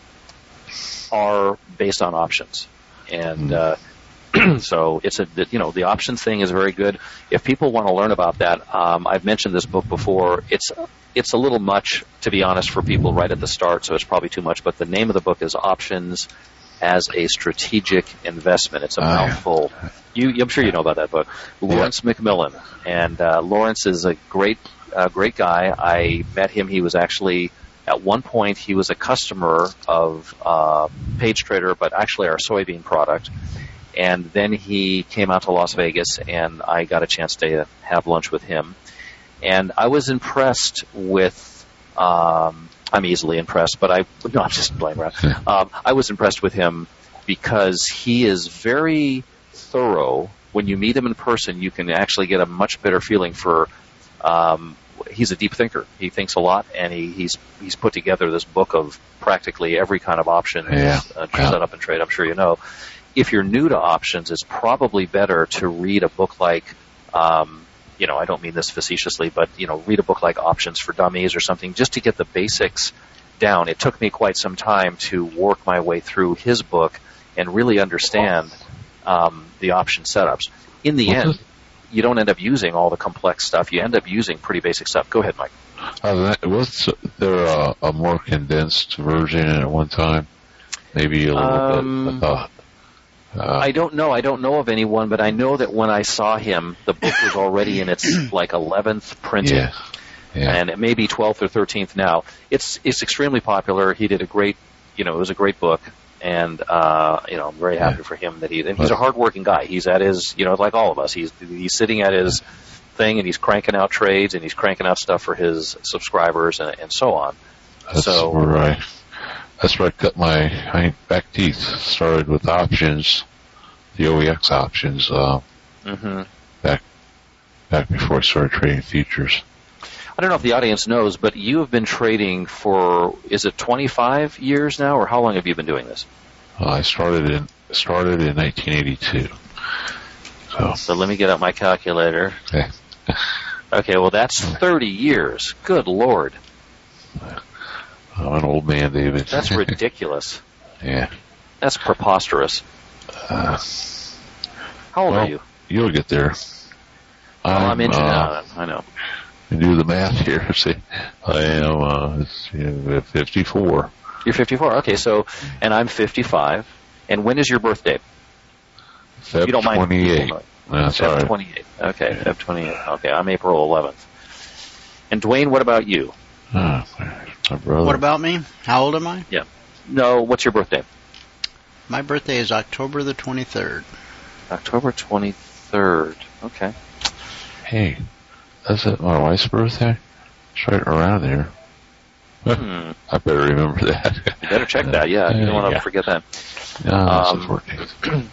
are based on options. And uh, so it's a, you know, the options thing is very good. If people want to learn about that, um, I've mentioned this book before. It's it's a little much, to be honest, for people right at the start, so it's probably too much. But the name of the book is Options as a Strategic Investment. It's a uh, mouthful. You, I'm sure you know about that book. Lawrence yeah. McMillan, and uh, Lawrence is a great, uh, great guy. I met him. He was actually at one point he was a customer of uh, Page Trader, but actually our soybean product. And then he came out to Las Vegas, and I got a chance to have lunch with him. And I was impressed with, um, I'm easily impressed, but I, no, I'm just playing around. Um, I was impressed with him because he is very thorough. When you meet him in person, you can actually get a much better feeling for um, he's a deep thinker. He thinks a lot, and he, he's he's put together this book of practically every kind of option Yeah. uh, Yeah. set up and trade. I'm sure you know. If you're new to options, it's probably better to read a book like, um, you know, I don't mean this facetiously, but, you know, read a book like Options for Dummies or something just to get the basics down. It took me quite some time to work my way through his book and really understand um, the option setups. In the What's end, it? you don't end up using all the complex stuff. You end up using pretty basic stuff. Go ahead, Mike. Uh, that- was there a, a more condensed version at one time? Maybe a little Um, bit. I thought. Uh, I don't know. I don't know of anyone, but I know that when I saw him, the book was already in its like eleventh printing. yeah. Yeah. And it may be twelfth or thirteenth now. It's it's extremely popular. He did a great, you know, it was a great book, and uh, you know, I'm very happy Yeah. for him that he. And he's a hardworking guy. He's at his, you know, like all of us. He's he's sitting at his thing, and he's cranking out trades, and he's cranking out stuff for his subscribers, and, and so on. That's so where I. That's where I cut my I, back teeth. Started with options, the O E X options. Uh, hmm back back before I started trading futures. I don't know if the audience knows, but you have been trading for, is it twenty-five years now, or how long have you been doing this? Uh, I started in started in nineteen eighty-two. So So let me get out my calculator. okay. Okay, well that's thirty years. Good Lord. I'm an old man, David. That's ridiculous. Yeah. That's preposterous. Uh, How old well, are you? You'll get there. Oh, I'm into uh, that. I know. do the math here. See, I am uh, it's, you know, fifty-four. You're fifty-four. Okay, so, and I'm fifty-five. And when is your birthday? Feb You don't mind. twenty-eight. That's all Feb right. twenty-eight. Okay, Feb twenty-eight. Okay, I'm April eleventh. And Dwayne, what about you? Ah, my brother. What about me? How old am I? No, what's your birthday? My birthday is October the twenty-third. October twenty-third. Okay. Hey, that's it. My wife's birthday. It's right around there. Hmm. I better remember that. You better check that, yeah. You don't want to Yeah. forget that. Ah, Um, it's the fourteenth.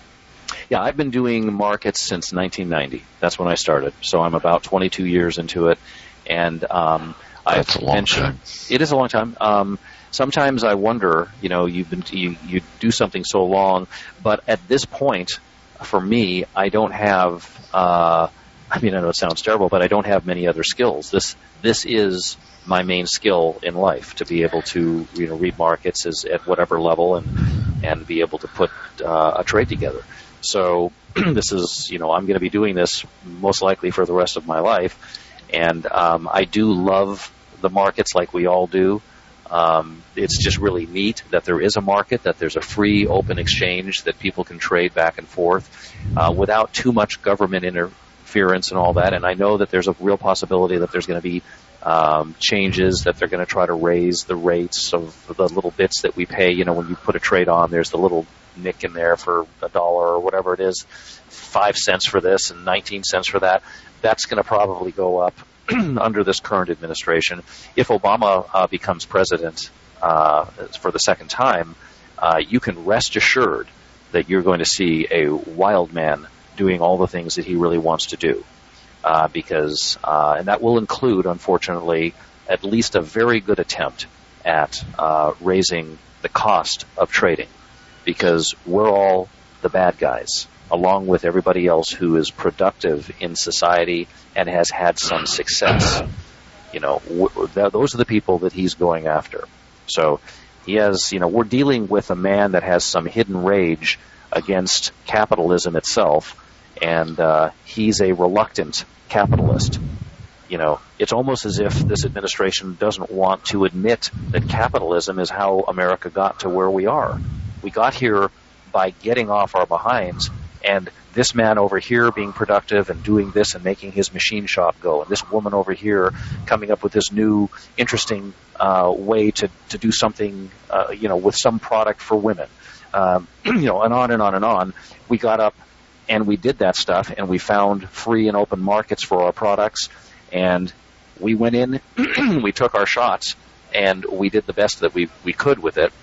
Yeah, I've been doing markets since nineteen ninety. That's when I started. So I'm about twenty-two years into it. And um, That's I've a long mentioned, time. It is a long time. Um, sometimes I wonder, you know, you've been you you do something so long, but at this point, for me, I don't have. Uh, I mean, I know it sounds terrible, but I don't have many other skills. This this is my main skill in life, to be able to, you know, read markets is at whatever level and and be able to put uh, a trade together. So this is, you know, I'm going to be doing this most likely for the rest of my life, and um, I do love the markets like we all do. Um, it's just really neat that there is a market, that there's a free, open exchange that people can trade back and forth uh, without too much government interference and all that. And I know that there's a real possibility that there's going to be um, changes, that they're going to try to raise the rates of the little bits that we pay. You know, when you put a trade on, there's the little nick in there for a dollar or whatever it is, five cents for this and nineteen cents for that. That's going to probably go up under this current administration. If Obama uh, becomes president uh, for the second time, uh, you can rest assured that you're going to see a wild man doing all the things that he really wants to do. Uh, because, uh, and that will include, unfortunately, at least a very good attempt at uh, raising the cost of trading, because we're all the bad guys, along with everybody else who is productive in society and has had some success. You know, w- th- those are the people that he's going after. So he has, you know, we're dealing with a man that has some hidden rage against capitalism itself, and uh, he's a reluctant capitalist. You know, it's almost as if this administration doesn't want to admit that capitalism is how America got to where we are. We got here by getting off our behinds, and this man over here being productive and doing this and making his machine shop go, and this woman over here coming up with this new interesting uh, way to, to do something, uh, you know, with some product for women, um, you know, and on and on and on. We got up and we did that stuff, and we found free and open markets for our products, and we went in, we took our shots, and we did the best that we we could with it,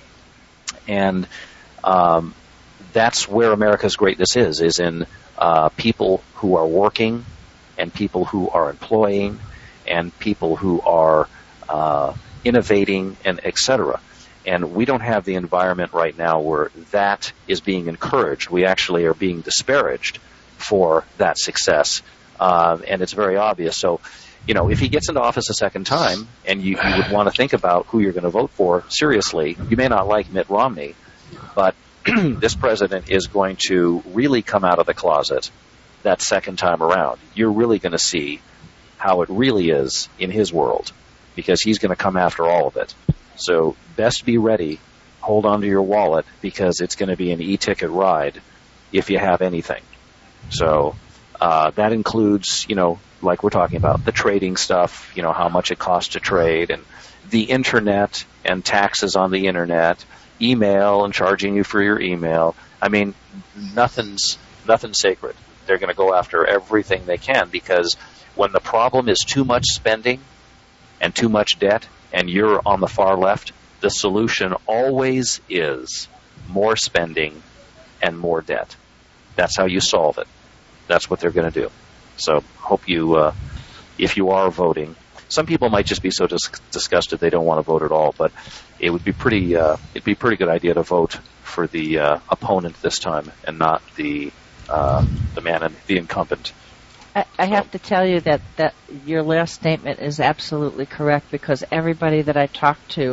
and um, that's where America's greatness is, is in uh, people who are working and people who are employing and people who are uh, innovating, and et cetera. And we don't have the environment right now where that is being encouraged. We actually are being disparaged for that success, uh, and it's very obvious. So, you know, if he gets into office a second time, and you, you would want to think about who you're going to vote for seriously, you may not like Mitt Romney, but this president is going to really come out of the closet that second time around. You're really going to see how it really is in his world, because he's going to come after all of it. So best be ready. Hold on to your wallet, because it's going to be an e-ticket ride if you have anything. So uh, that includes, you know, like we're talking about, the trading stuff, you know, how much it costs to trade, and the internet and taxes on the internet, email and charging you for your email. I mean, nothing's nothing's sacred. They're going to go after everything they can, because when the problem is too much spending and too much debt, and you're on the far left, the solution always is more spending and more debt. That's how you solve it. That's what they're going to do. So hope you, uh, if you are voting, some people might just be so dis- disgusted they don't want to vote at all, but it would be pretty, uh, it'd be a pretty good idea to vote for the uh, opponent this time, and not the uh, the man, in, the incumbent. I, I have to tell you that, that your last statement is absolutely correct, because everybody that I talk to,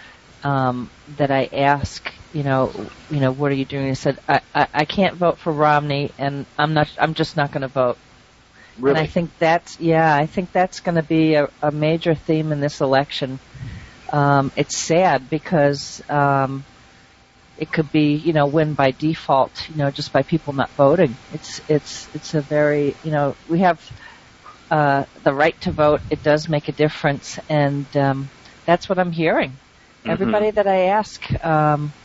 um, that I ask, you know, you know, what are you doing? He said, I, I, I can't vote for Romney, and I'm not, I'm just not going to vote. Really? And I think that's, yeah, I think that's going to be a, a major theme in this election. Um, it's sad, because um, it could be, you know, win by default, you know, just by people not voting. It's it's it's a very, you know, we have uh, the right to vote. It does make a difference, and um, that's what I'm hearing. Mm-hmm. Everybody that I ask, um,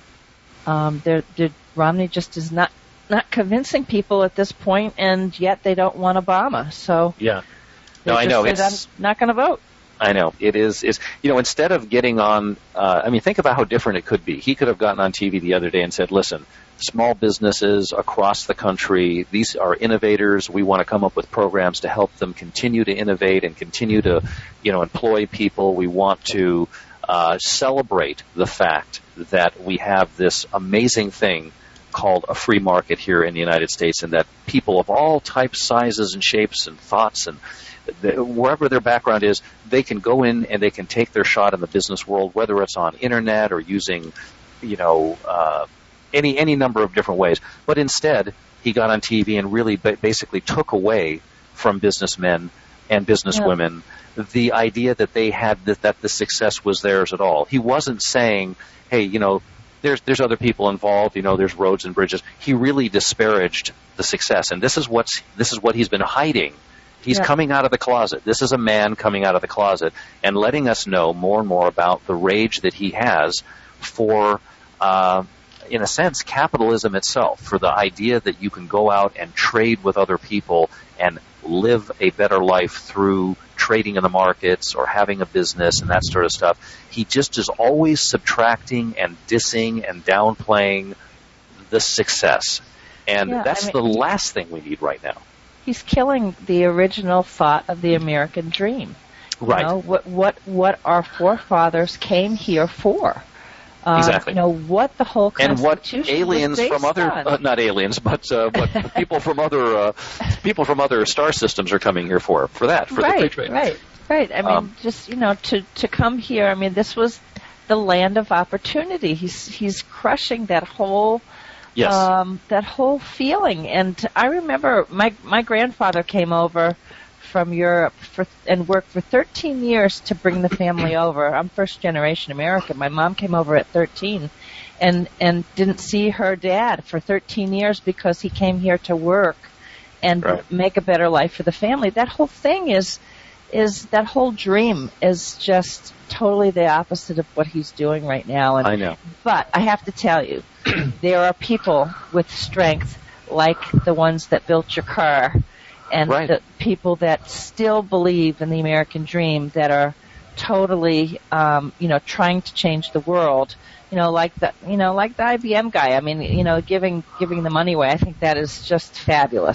um, they're, they're, Romney just is not not convincing people at this point, and yet they don't want Obama. So yeah, no, I know said, it's I'm not going to vote. I know. It is, is, you know, instead of getting on, uh, I mean, think about how different it could be. He could have gotten on T V the other day and said, listen, small businesses across the country, these are innovators. We want to come up with programs to help them continue to innovate and continue to, you know, employ people. We want to uh, celebrate the fact that we have this amazing thing called a free market here in the United States, and that people of all types, sizes, and shapes and thoughts, and the, wherever their background is, they can go in and they can take their shot in the business world, whether it's on internet or using, you know, uh, any any number of different ways. But instead, he got on T V and really ba- basically took away from businessmen and businesswomen yeah. the idea that they had that, that the success was theirs at all. He wasn't saying, hey, you know, there's there's other people involved, you know, there's roads and bridges. He really disparaged the success, and this is what's this is what he's been hiding. He's yeah. coming out of the closet. This is a man coming out of the closet and letting us know more and more about the rage that he has for, uh, in a sense, capitalism itself, for the idea that you can go out and trade with other people and live a better life through trading in the markets or having a business and that sort of stuff. He just is always subtracting and dissing and downplaying the success. And yeah, that's I mean, the last thing we need right now. He's killing the original thought of the American dream. Right. You know, what what what our forefathers came here for. Uh, exactly. You know what the whole Constitution and what aliens was from other uh, not aliens, but uh, what people from other uh, people from other star systems are coming here for for that for right, the free trade. Right. Right. I mean, um, just you know, to to come here. I mean, this was the land of opportunity. He's he's crushing that whole. Yes. Um, that whole feeling. And I remember my my grandfather came over from Europe for, and worked for thirteen years to bring the family over. I'm first generation American. My mom came over at thirteen and, and didn't see her dad for thirteen years because he came here to work and right. make a better life for the family. That whole thing is, is that whole dream is just totally the opposite of what he's doing right now. And, I know. But I have to tell you, there are people with strength like the ones that built your car and right. the people that still believe in the American dream that are totally, um, you know, trying to change the world. You know, like the, you know, like the I B M guy. I mean, you know, giving, giving the money away. I think that is just fabulous.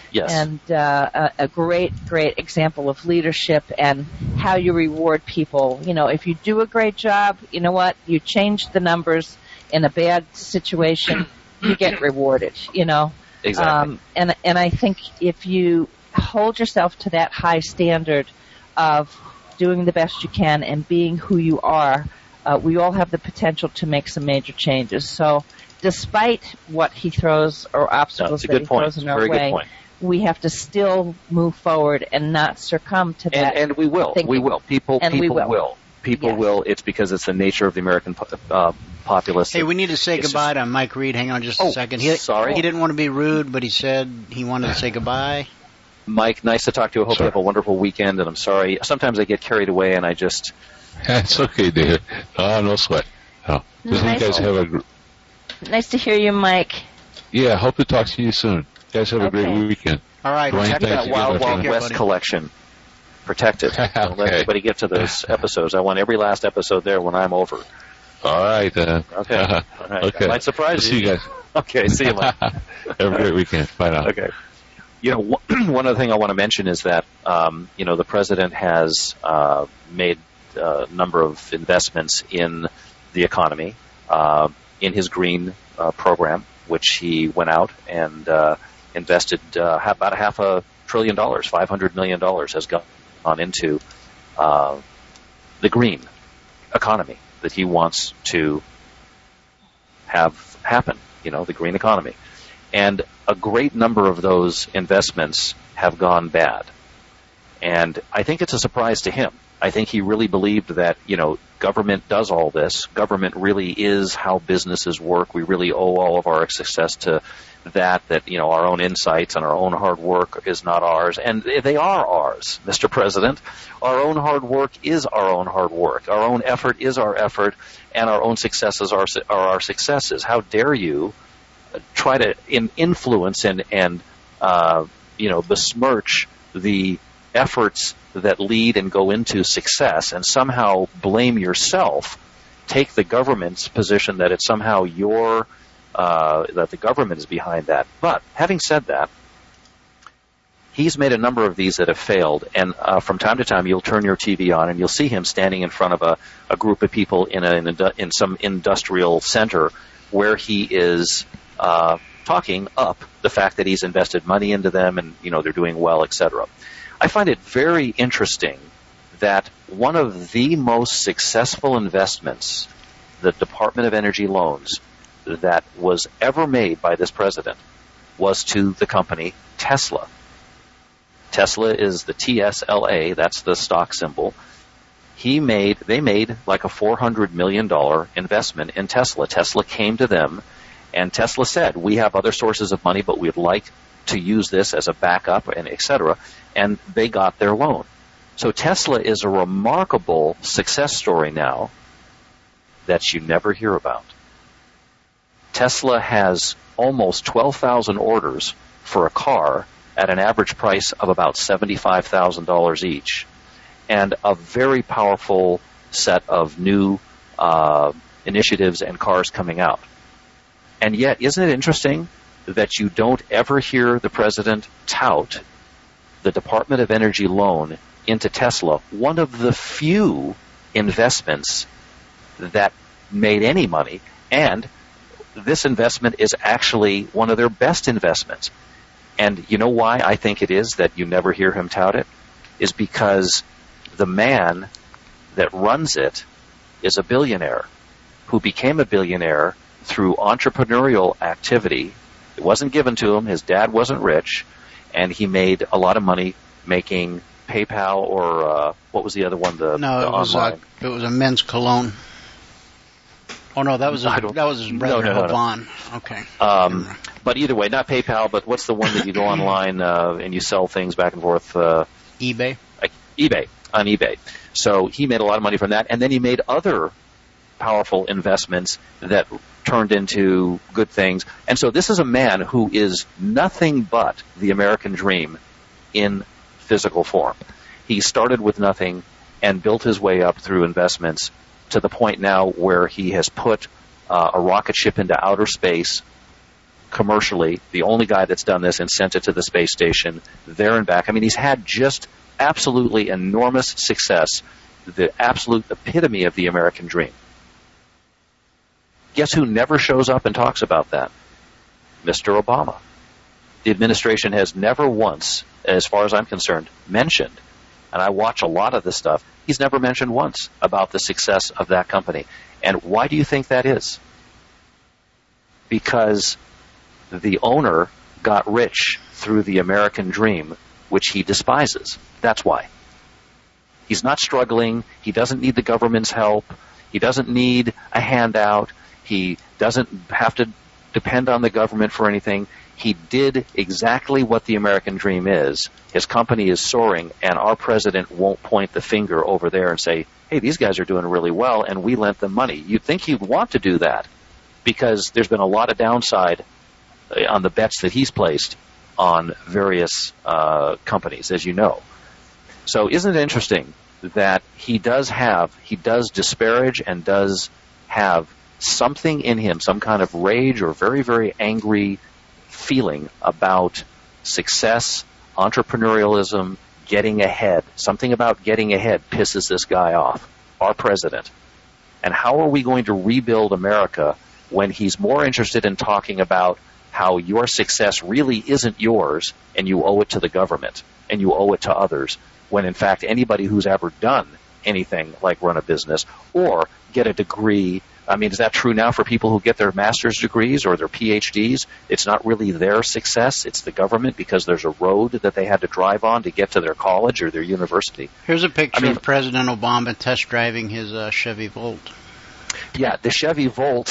Yes. And uh, a, a great, great example of leadership and how you reward people. You know, if you do a great job, you know what? You change the numbers in a bad situation, you get rewarded, you know. Exactly. Um, and, and I think if you hold yourself to that high standard of doing the best you can and being who you are, uh, we all have the potential to make some major changes. So despite what he throws or obstacles no, that he point. throws in our Very way, good point. we have to still move forward and not succumb to that. And, and we will. thinking. We will. People, and people we will. will. People Yes. will. It's because it's the nature of the American uh, populace. Hey, we need to say It's goodbye just- to Mike Reed. Hang on just Oh, a second. He, sorry. He didn't want to be rude, but he said he wanted to say goodbye. Mike, nice to talk to you. I hope Sorry. you have a wonderful weekend, and I'm sorry. Sometimes I get carried away, and I just... It's okay, David. Oh, no sweat. Oh. Just Nice. you guys have a gr- Nice to hear you, Mike. yeah. Hope to talk to you soon. You guys have a Okay. great weekend. All right. Dwayne, Protect thanks that again, Wild my Wild friend. West buddy. collection. Protect it. Don't let Okay. anybody get to those episodes. I want every last episode there when I'm over. All right, then. Okay. All right. Okay. I might surprise We'll see you guys. Okay, see you, Mike. Have a great weekend. Bye now. Okay. You know, one one other thing I want to mention is that, um, you know, the president has uh, made a number of investments in the economy, uh, in his green uh, program, which he went out and uh, invested uh, about a half a trillion dollars, five hundred million dollars has gone into uh, the green economy that he wants to have happen, you know, the green economy. And a great number of those investments have gone bad. And I think it's a surprise to him. I think he really believed that, you know, government does all this. Government really is how businesses work. We really owe all of our success to that, that, you know, our own insights and our own hard work is not ours. And they are ours, Mister President. Our own hard work is our own hard work. Our own effort is our effort, and our own successes are, are our successes. How dare you try to in influence and, and uh, you know, besmirch the efforts that lead and go into success and somehow blame yourself, take the government's position that it's somehow your, uh, that the government is behind that. But having said that, he's made a number of these that have failed, and uh, from time to time you'll turn your T V on and you'll see him standing in front of a, a group of people in, a, in, a, in some industrial center where he is uh, talking up the fact that he's invested money into them and, you know, they're doing well, et cetera. I find it very interesting that one of the most successful investments, the Department of Energy loans, that was ever made by this president was to the company Tesla. Tesla is the T S L A, that's the stock symbol. He made, they made like a four hundred million dollars investment in Tesla. Tesla came to them, and Tesla said, we have other sources of money, but we'd like to use this as a backup, and et cetera, and they got their loan. So Tesla is a remarkable success story now that you never hear about. Tesla has almost twelve thousand orders for a car at an average price of about seventy-five thousand dollars each, and a very powerful set of new uh, initiatives and cars coming out. And yet, isn't it interesting that you don't ever hear the president tout the Department of Energy loan into Tesla, one of the few investments that made any money, and this investment is actually one of their best investments. And you know why I think it is that you never hear him tout it? Is because the man that runs it is a billionaire who became a billionaire through entrepreneurial activity. It wasn't given to him. His dad wasn't rich, and he made a lot of money making PayPal or uh, what was the other one? The, No, the it was online. a, it was a men's cologne. Oh no, that was I his, don't- that was his no, brother no, no, no. Havan. Okay. Um, but either way, not PayPal, but what's the one that you go online uh, and you sell things back and forth? Uh, eBay. like eBay, on eBay. So he made a lot of money from that, and then he made other powerful investments that turned into good things. And so this is a man who is nothing but the American dream in physical form. He started with nothing and built his way up through investments to the point now where he has put uh, a rocket ship into outer space commercially, the only guy that's done this and sent it to the space station there and back. I mean, he's had just absolutely enormous success, the absolute epitome of the American dream. Guess who never shows up and talks about that? Mister Obama. The administration has never once, as far as I'm concerned, mentioned, and I watch a lot of this stuff, he's never mentioned once about the success of that company. And why do you think that is? Because the owner got rich through the American dream, which he despises. That's why. He's not struggling. He doesn't need the government's help. He doesn't need a handout. He doesn't have to depend on the government for anything. He did exactly what the American dream is. His company is soaring, and our president won't point the finger over there and say, hey, these guys are doing really well, and we lent them money. You'd think he'd want to do that because there's been a lot of downside on the bets that he's placed on various uh, companies, as you know. So isn't it interesting that he does have, he does disparage and does have something in him, some kind of rage or very, very angry feeling about success, entrepreneurialism, getting ahead. Something about getting ahead pisses this guy off, our president. And how are we going to rebuild America when he's more interested in talking about how your success really isn't yours and you owe it to the government and you owe it to others, when in fact anybody who's ever done anything like run a business or get a degree, I mean, is that true now for people who get their master's degrees or their P H Ds? It's not really their success, it's the government because there's a road that they had to drive on to get to their college or their university. Here's a picture I mean, of President Obama test driving his uh, Chevy Volt. Yeah, the Chevy Volt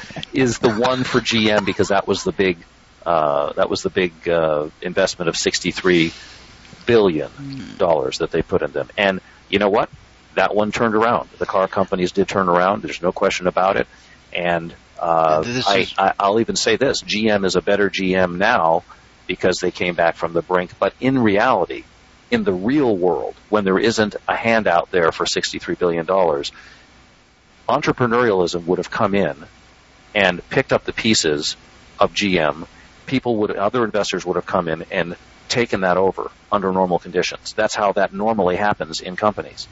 is the one for G M because that was the big, uh, that was the big uh, investment of sixty-three billion dollars that they put in them. And you know what? That one turned around. The car companies did turn around. There's no question about it. And uh, I, is... I, I'll even say this. G M is a better G M now because they came back from the brink. But in reality, in the real world, when there isn't a handout there for sixty-three billion dollars, entrepreneurialism would have come in and picked up the pieces of G M. People would, other investors would have come in and taken that over under normal conditions. That's how that normally happens in companies.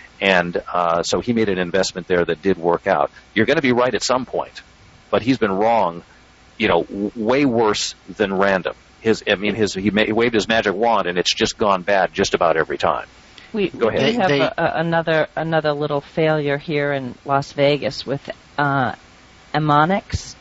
And uh, so he made an investment there that did work out. You're going to be right at some point, but he's been wrong, you know, w- way worse than random. His, I mean, his he, ma- he waved his magic wand, and it's just gone bad just about every time. We, Go ahead. we have They- a, a, another another little failure here in Las Vegas with uh, Emonix,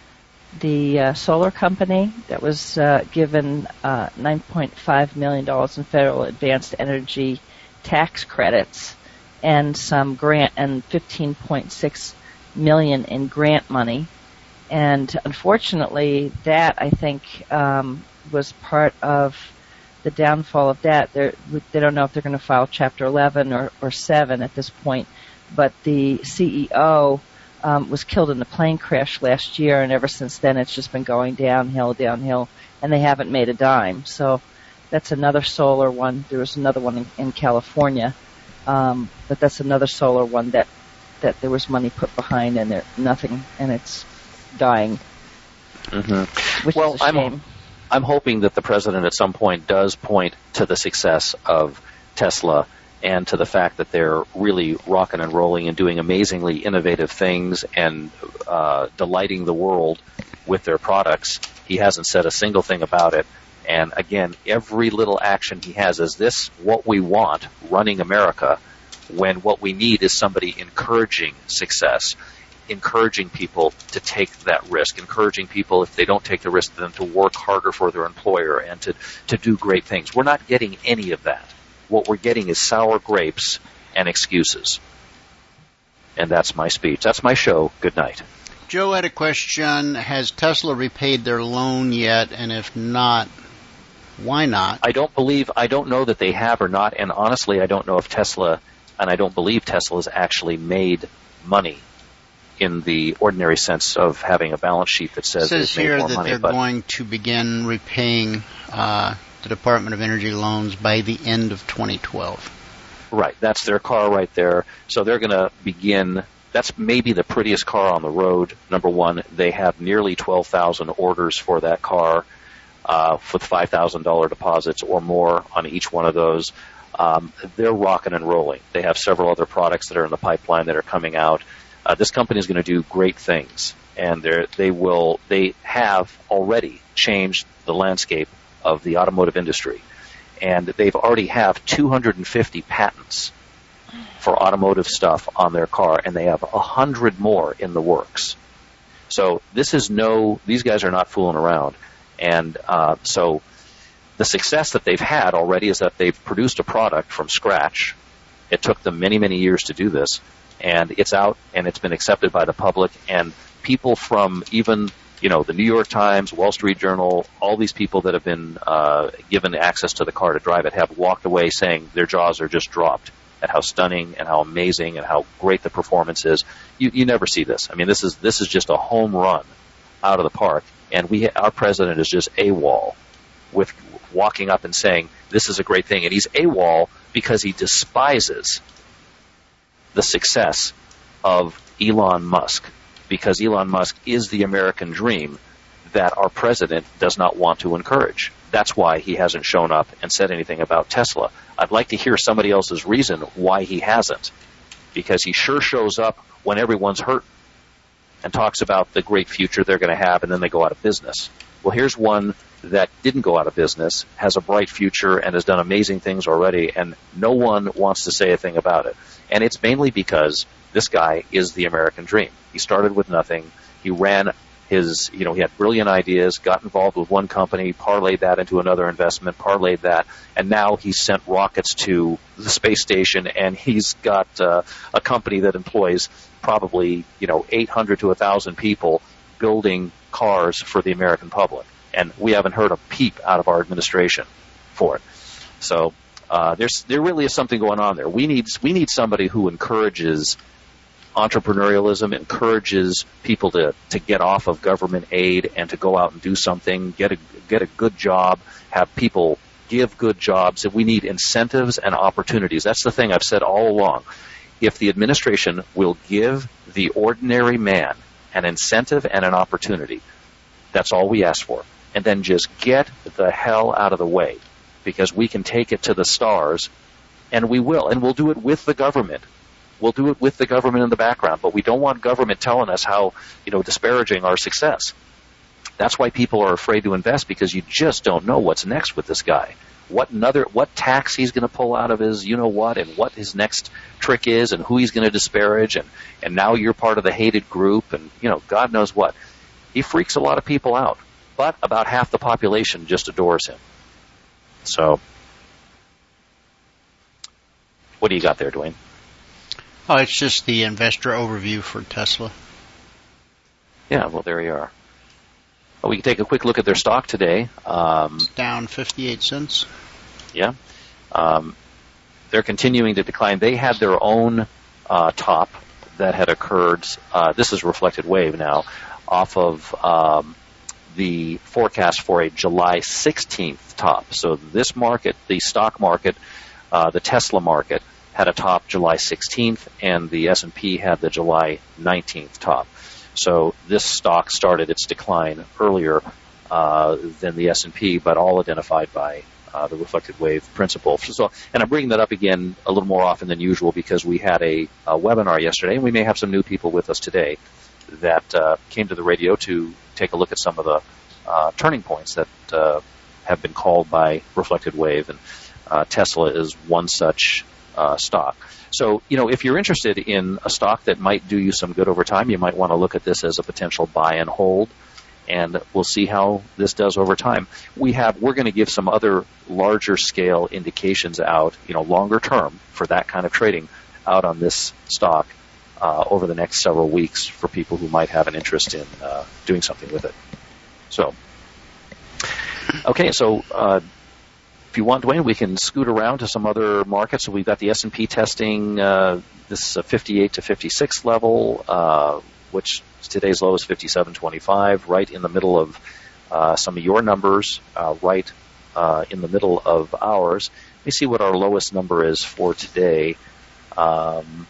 the uh, solar company that was uh, given uh, nine point five million dollars in federal advanced energy tax credits and some grant and fifteen point six million dollars in grant money. And unfortunately, that, I think, um, was part of the downfall of that. They're, they don't know if they're going to file Chapter eleven or, or seven at this point, but the C E O um, was killed in a plane crash last year, and ever since then it's just been going downhill, downhill, and they haven't made a dime. So that's another solar one. There was another one in, in California, um, but that's another solar one that, that there was money put behind, and there nothing, and it's dying, Mm-hmm. which Well, is a I'm shame. I'm hoping that the president at some point does point to the success of Tesla and to the fact that they're really rocking and rolling and doing amazingly innovative things and uh, delighting the world with their products. He hasn't said a single thing about it. And again, every little action he has is this what we want running America, when what we need is somebody encouraging success, encouraging people to take that risk, encouraging people, if they don't take the risk, then to work harder for their employer and to, to do great things. We're not getting any of that. What we're getting is sour grapes and excuses. And that's my speech. That's my show. Good night. Joe had a question. Has Tesla repaid their loan yet? And if not, why not? I don't believe, I don't know that they have or not, and honestly, I don't know if Tesla, and I don't believe Tesla has actually made money in the ordinary sense of having a balance sheet that says It says they've made here more that money. they're But going to begin repaying uh, the Department of Energy loans by the end of twenty twelve. right, that's their car right there. So they're going to begin that's maybe the prettiest car on the road. Number one, they have nearly twelve thousand orders for that car uh, with five thousand dollars deposits or more on each one of those. Um, they're rocking and rolling. They have several other products that are in the pipeline that are coming out. Uh, this company is going to do great things, and they they will they have already changed the landscape of the automotive industry, and they've already have two hundred fifty patents for automotive stuff on their car, and they have one hundred more in the works. So this is no, these guys are not fooling around. And uh, so the success that they've had already is that they've produced a product from scratch. It took them many, many years to do this, and it's out, and it's been accepted by the public, and people from even, you know, the New York Times, Wall Street Journal, all these people that have been uh, given access to the car to drive it have walked away saying their jaws are just dropped at how stunning and how amazing and how great the performance is. You, you never see this. I mean, this is this is just a home run out of the park, and we our president is just AWOL with walking up and saying this is a great thing, and he's AWOL because he despises the success of Elon Musk, because Elon Musk is the American dream that our president does not want to encourage. That's why he hasn't shown up and said anything about Tesla. I'd like to hear somebody else's reason why he hasn't, because he sure shows up when everyone's hurt and talks about the great future they're going to have, and then they go out of business. Well, here's one that didn't go out of business, has a bright future, and has done amazing things already, and no one wants to say a thing about it. And it's mainly because this guy is the American dream. He started with nothing. He ran his, you know, he had brilliant ideas, got involved with one company, parlayed that into another investment, parlayed that, and now he's sent rockets to the space station, and he's got uh, a company that employs probably, you know, eight hundred to one thousand people building cars for the American public. And we haven't heard a peep out of our administration for it. So uh, there's there really is something going on there. We need we need somebody who encourages entrepreneurialism, encourages people to, to get off of government aid and to go out and do something, get a get a good job, have people give good jobs. And we need incentives and opportunities. That's the thing I've said all along. If the administration will give the ordinary man an incentive and an opportunity, that's all we ask for. And then just get the hell out of the way, because we can take it to the stars, and we will. And we'll do it with the government. We'll do it with the government in the background, but we don't want government telling us how, you know, disparaging our success. That's why people are afraid to invest, because you just don't know what's next with this guy. What another, what tax he's going to pull out of his, you know what, and what his next trick is, and who he's going to disparage, and, and now you're part of the hated group, and, you know, God knows what. He freaks a lot of people out, but about half the population just adores him. So, what do you got there, Dwayne? Oh, it's just the investor overview for Tesla. Yeah, well, there you are. Well, we can take a quick look at their stock today. Um, it's down fifty-eight cents. Yeah. Um, they're continuing to decline. They had their own uh, top that had occurred. Uh, this is Reflected Wave now, off of um, the forecast for a July sixteenth top. So this market, the stock market, uh, the Tesla market, had a top July sixteenth, and the S and P had the July nineteenth top. So this stock started its decline earlier uh, than the S and P, but all identified by uh, the reflected wave principle. So, and I'm bringing that up again a little more often than usual because we had a, a webinar yesterday, and we may have some new people with us today that uh, came to the radio to take a look at some of the uh, turning points that uh, have been called by reflected wave, and uh, Tesla is one such uh, stock. So, you know, if you're interested in a stock that might do you some good over time, you might want to look at this as a potential buy and hold, and we'll see how this does over time. We have, we're going to give some other larger scale indications out, you know, longer term for that kind of trading out on this stock uh, over the next several weeks for people who might have an interest in uh, doing something with it. So, okay, so uh, if you want, Dwayne, we can scoot around to some other markets. So we've got the S and P testing uh, this uh, fifty-eight to fifty-six level, uh, which today's low is fifty-seven twenty-five, right in the middle of uh, some of your numbers, uh, right uh, in the middle of ours. Let me see what our lowest number is for today. Um,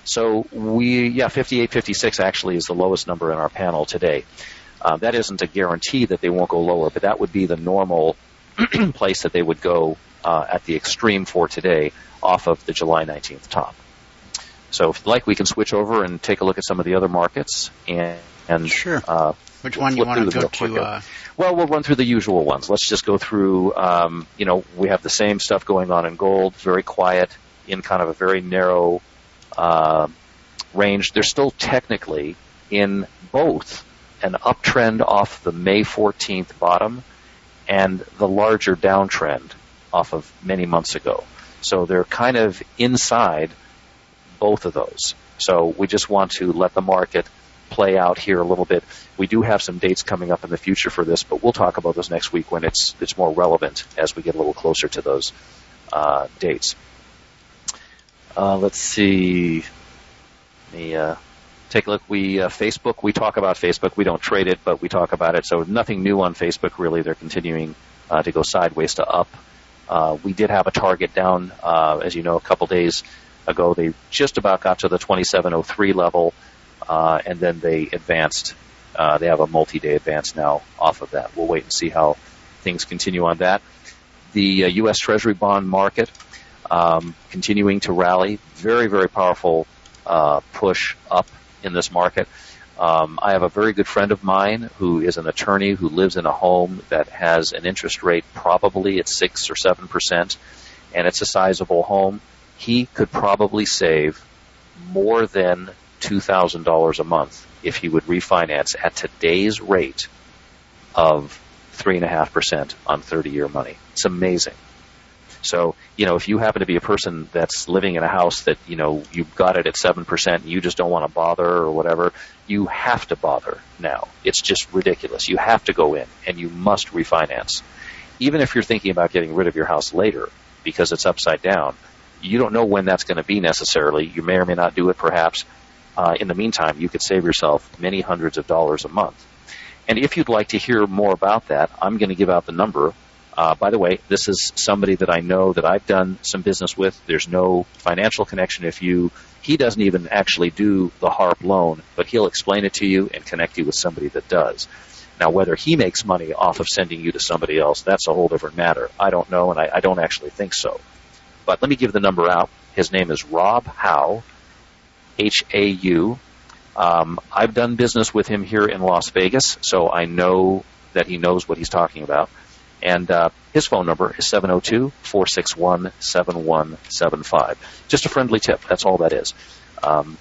So we, yeah, fifty-eight, fifty-six actually is the lowest number in our panel today. Uh, that isn't a guarantee that they won't go lower, but that would be the normal place that they would go uh, at the extreme for today off of the July nineteenth top. So if you'd like, we can switch over and take a look at some of the other markets. And, and Sure. Uh, Which we'll one you flip want through to them go real quick to? here. Uh, Well, we'll run through the usual ones. Let's just go through, um, you know, we have the same stuff going on in gold, very quiet, in kind of a very narrow uh, range. They're still technically in both an uptrend off the May fourteenth bottom and the larger downtrend off of many months ago. So they're kind of inside both of those. So we just want to let the market play out here a little bit. We do have some dates coming up in the future for this, but we'll talk about those next week when it's it's more relevant as we get a little closer to those uh, dates. Uh, let's see. Let me uh, take a look. We uh, Facebook. We talk about Facebook. We don't trade it, but we talk about it. So nothing new on Facebook really. They're continuing uh, to go sideways to up. Uh, we did have a target down, uh, as you know, a couple days ago. They just about got to the twenty-seven oh three level, uh, and then they advanced. Uh, they have a multi-day advance now off of that. We'll wait and see how things continue on that. The uh, U S Treasury bond market um, continuing to rally. Very, very powerful uh, push up in this market. Um, I have a very good friend of mine who is an attorney who lives in a home that has an interest rate probably at six or seven percent, and it's a sizable home. He could probably save more than two thousand dollars a month if he would refinance at today's rate of three point five percent on thirty-year money. It's amazing. So, you know, if you happen to be a person that's living in a house that, you know, you've got it at seven percent and you just don't want to bother or whatever, you have to bother now. It's just ridiculous. You have to go in and you must refinance. Even if you're thinking about getting rid of your house later because it's upside down, you don't know when that's going to be necessarily. You may or may not do it perhaps. Uh, in the meantime, you could save yourself many hundreds of dollars a month. And if you'd like to hear more about that, I'm going to give out the number. Uh, by the way, this is somebody that I know that I've done some business with. There's no financial connection. If you, he doesn't even actually do the HARP loan, but he'll explain it to you and connect you with somebody that does. Now, whether he makes money off of sending you to somebody else, that's a whole different matter. I don't know, and I, I don't actually think so. But let me give the number out. His name is Rob Howe, H A U. Um, I've done business with him here in Las Vegas, so I know that he knows what he's talking about. And uh, his phone number is seven oh two, four six one, seven one seven five. Just a friendly tip. That's all that is. Um,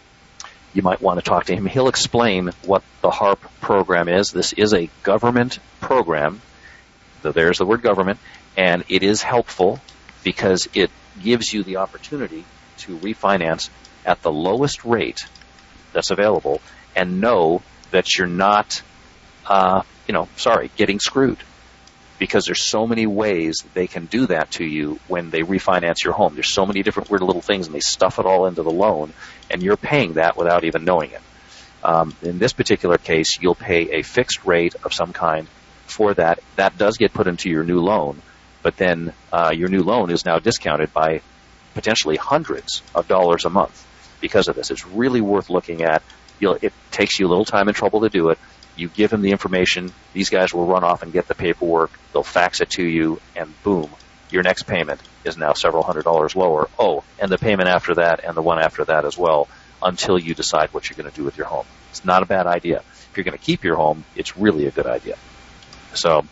you might want to talk to him. He'll explain what the HARP program is. This is a government program. So there's the word government. And it is helpful because it gives you the opportunity to refinance at the lowest rate that's available and know that you're not, uh, you know, sorry, getting screwed. Because there's so many ways they can do that to you when they refinance your home. There's so many different weird little things, and they stuff it all into the loan, and you're paying that without even knowing it. Um, in this particular case, you'll pay a fixed rate of some kind for that. That does get put into your new loan, but then uh, your new loan is now discounted by potentially hundreds of dollars a month because of this. It's really worth looking at. You'll, it takes you a little time and trouble to do it. You give them the information. These guys will run off and get the paperwork. They'll fax it to you, and boom, your next payment is now several hundred dollars lower. Oh, and the payment after that and the one after that as well until you decide what you're going to do with your home. It's not a bad idea. If you're going to keep your home, it's really a good idea. So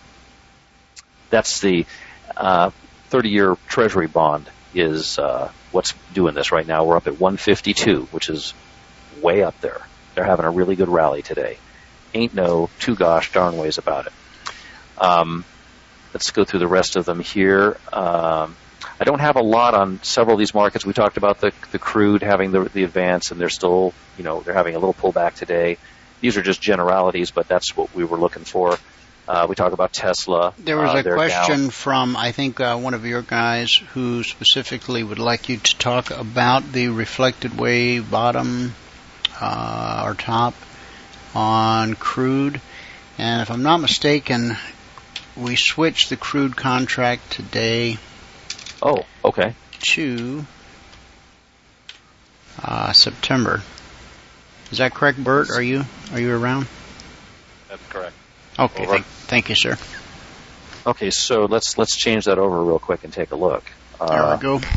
that's the uh, thirty-year Treasury bond is uh, what's doing this right now. We're up at one fifty-two, which is way up there. They're having a really good rally today. Ain't no two gosh darn ways about it. Um, let's go through the rest of them here. Um, I don't have a lot on several of these markets. We talked about the the crude having the the advance, and they're still, you know, they're having a little pullback today. These are just generalities, but that's what we were looking for. Uh, we talk about Tesla. There was uh, a question down. from, I think, uh, one of your guys who specifically would like you to talk about the reflected wave bottom uh, or top on crude. And if I'm not mistaken, we switched the crude contract today. Oh, okay. To Uh, September. Is that correct, Bert? Are you are you around? That's correct. Okay, Over. thank, thank you, sir. Okay, so let's let's change that over real quick and take a look. There Uh, we go.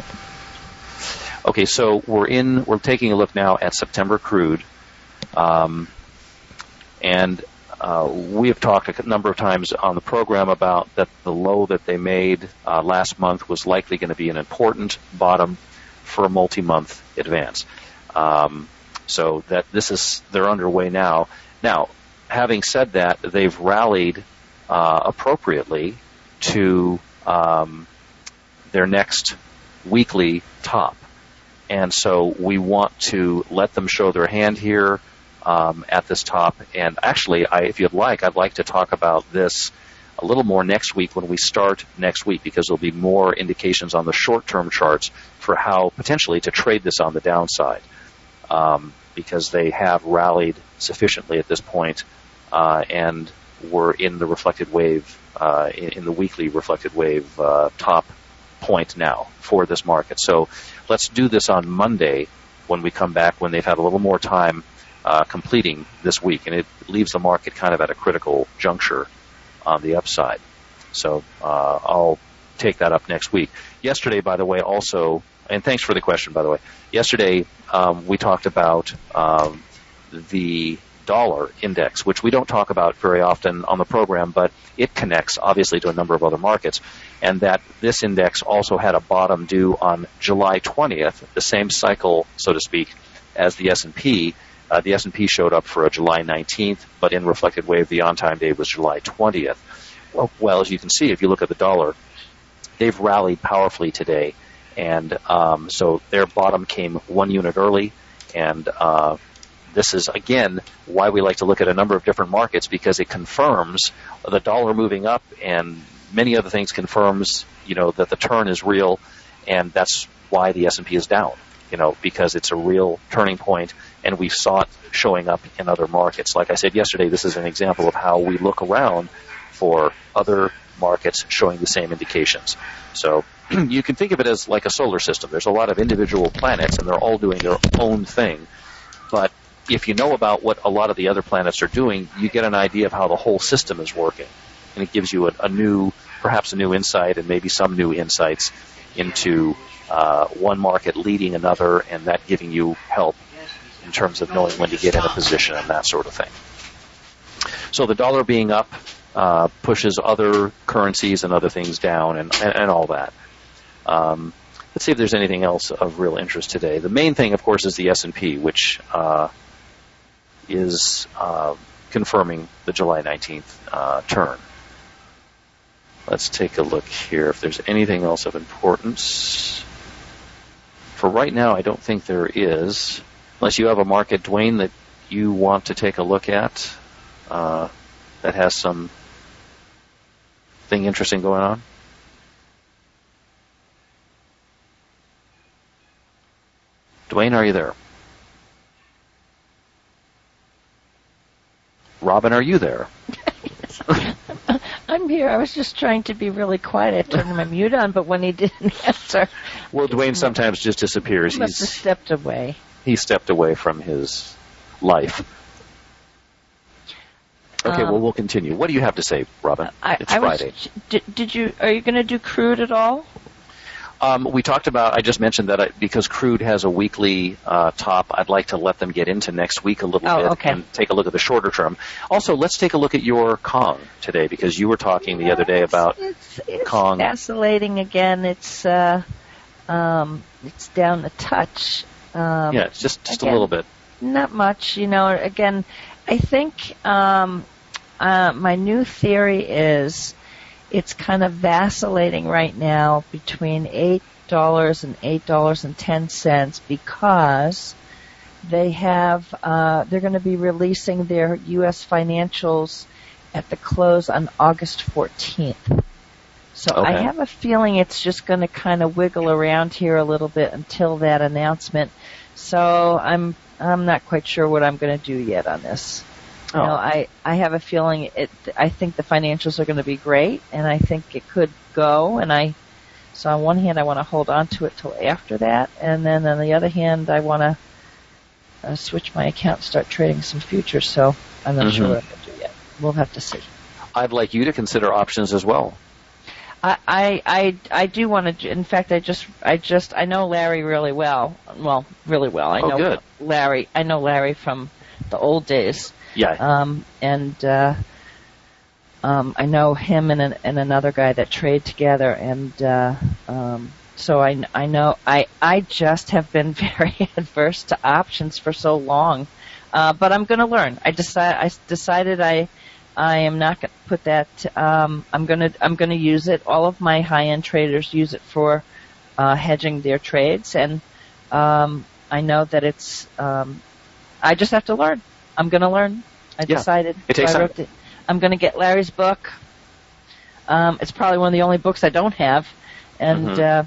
Okay, so we're in. We're taking a look now at September crude, um, and uh, we have talked a number of times on the program about that the low that they made uh, last month was likely going to be an important bottom for a multi-month advance. Um, so that this is they're underway now. Now, having said that, they've rallied uh, appropriately to um, their next weekly top. And so we want to let them show their hand here um, at this top. And actually, I, if you'd like, I'd like to talk about this a little more next week when we start next week, because there'll be more indications on the short-term charts for how potentially to trade this on the downside, um, because they have rallied sufficiently at this point, uh, and we're in the reflected wave, uh, in, in the weekly reflected wave uh, top point now for this market. So let's do this on Monday when we come back, when they've had a little more time uh, completing this week, and it leaves the market kind of at a critical juncture on the upside. So uh, I'll take that up next week. Yesterday, by the way, also, and thanks for the question, by the way. Yesterday, um, we talked about um, the dollar index, which we don't talk about very often on the program, but it connects, obviously, to a number of other markets, and that this index also had a bottom due on July twentieth, the same cycle, so to speak, as the S and P. Uh, the S and P showed up for a July nineteenth, but in reflected wave, the on-time date was July twentieth. Well, well, as you can see, if you look at the dollar, they've rallied powerfully today, and um, so their bottom came one unit early, and uh, this is, again, why we like to look at a number of different markets, because it confirms the dollar moving up, and many other things confirms, you know, that the turn is real, and that's why the S and P is down, you know, because it's a real turning point, and we saw it showing up in other markets. Like I said yesterday, this is an example of how we look around for other markets showing the same indications. So you can think of it as like a solar system. There's a lot of individual planets, and they're all doing their own thing, but if you know about what a lot of the other planets are doing, you get an idea of how the whole system is working. And it gives you a, a new, perhaps a new insight, and maybe some new insights into uh, one market leading another, and that giving you help in terms of knowing when to get in a position and that sort of thing. So the dollar being up uh, pushes other currencies and other things down, and, and, and all that. Um, let's see if there's anything else of real interest today. The main thing, of course, is the S and P, which uh, is uh, confirming the July nineteenth uh, turn. Let's take a look here if there's anything else of importance. For right now, I don't think there is, unless you have a market, Dwayne, that you want to take a look at uh, that has some thing interesting going on. Dwayne, are you there? Robin, are you there? I'm here. I was just trying to be really quiet. I turned my mute on, but when he didn't answer... Well, Dwayne sometimes just disappears. He must have He's, stepped away. he stepped away from his life. Okay, Um, well, we'll continue. What do you have to say, Robin? I, it's I Friday. Was, did, did you? Are you going to do crude at all? Um, we talked about, I just mentioned that I, because crude has a weekly uh, top, I'd like to let them get into next week a little Oh, bit okay. and take a look at the shorter term. Also, let's take a look at your Kong today, because you were talking the other day about it's, it's Kong. vacillating again. It's uh, um, it's down a touch. Um, Yeah, it's just, just again, a little bit. Not much, you know. Again, I think um, uh, my new theory is it's kind of vacillating right now between eight dollars and eight dollars and ten cents because they have uh, they're going to be releasing their U S financials at the close on August fourteenth. So Okay. I have a feeling it's just going to kind of wiggle around here a little bit until that announcement. So I'm I'm not quite sure what I'm going to do yet on this. You Oh. know, I, I have a feeling it. I think the financials are going to be great, and I think it could go. And I So on one hand, I want to hold on to it till after that, and then on the other hand, I want to uh, switch my account and start trading some futures. So I'm not mm-hmm. sure what I'm going to do yet. We'll have to see. I'd like you to consider options as well. I, I, I, I do want to. In fact, I just, I just, I know Larry really well. Well, really well. I oh, know good. Larry. I know Larry from the old days. Yeah. Um, and uh, um, I know him and an, and another guy that trade together, and uh, um, so I, I know. I, I just have been very adverse to options for so long, uh, but I'm going to learn. I decide. I decided I. I am not going to put that. Um, I'm going to. I'm going to use it. All of my high-end traders use it for uh, hedging their trades, and um, I know that it's. Um, I just have to learn. I'm going to learn. I yeah, decided. It takes so I time. wrote the, I'm going to get Larry's book. Um, it's probably one of the only books I don't have, and mm-hmm. uh,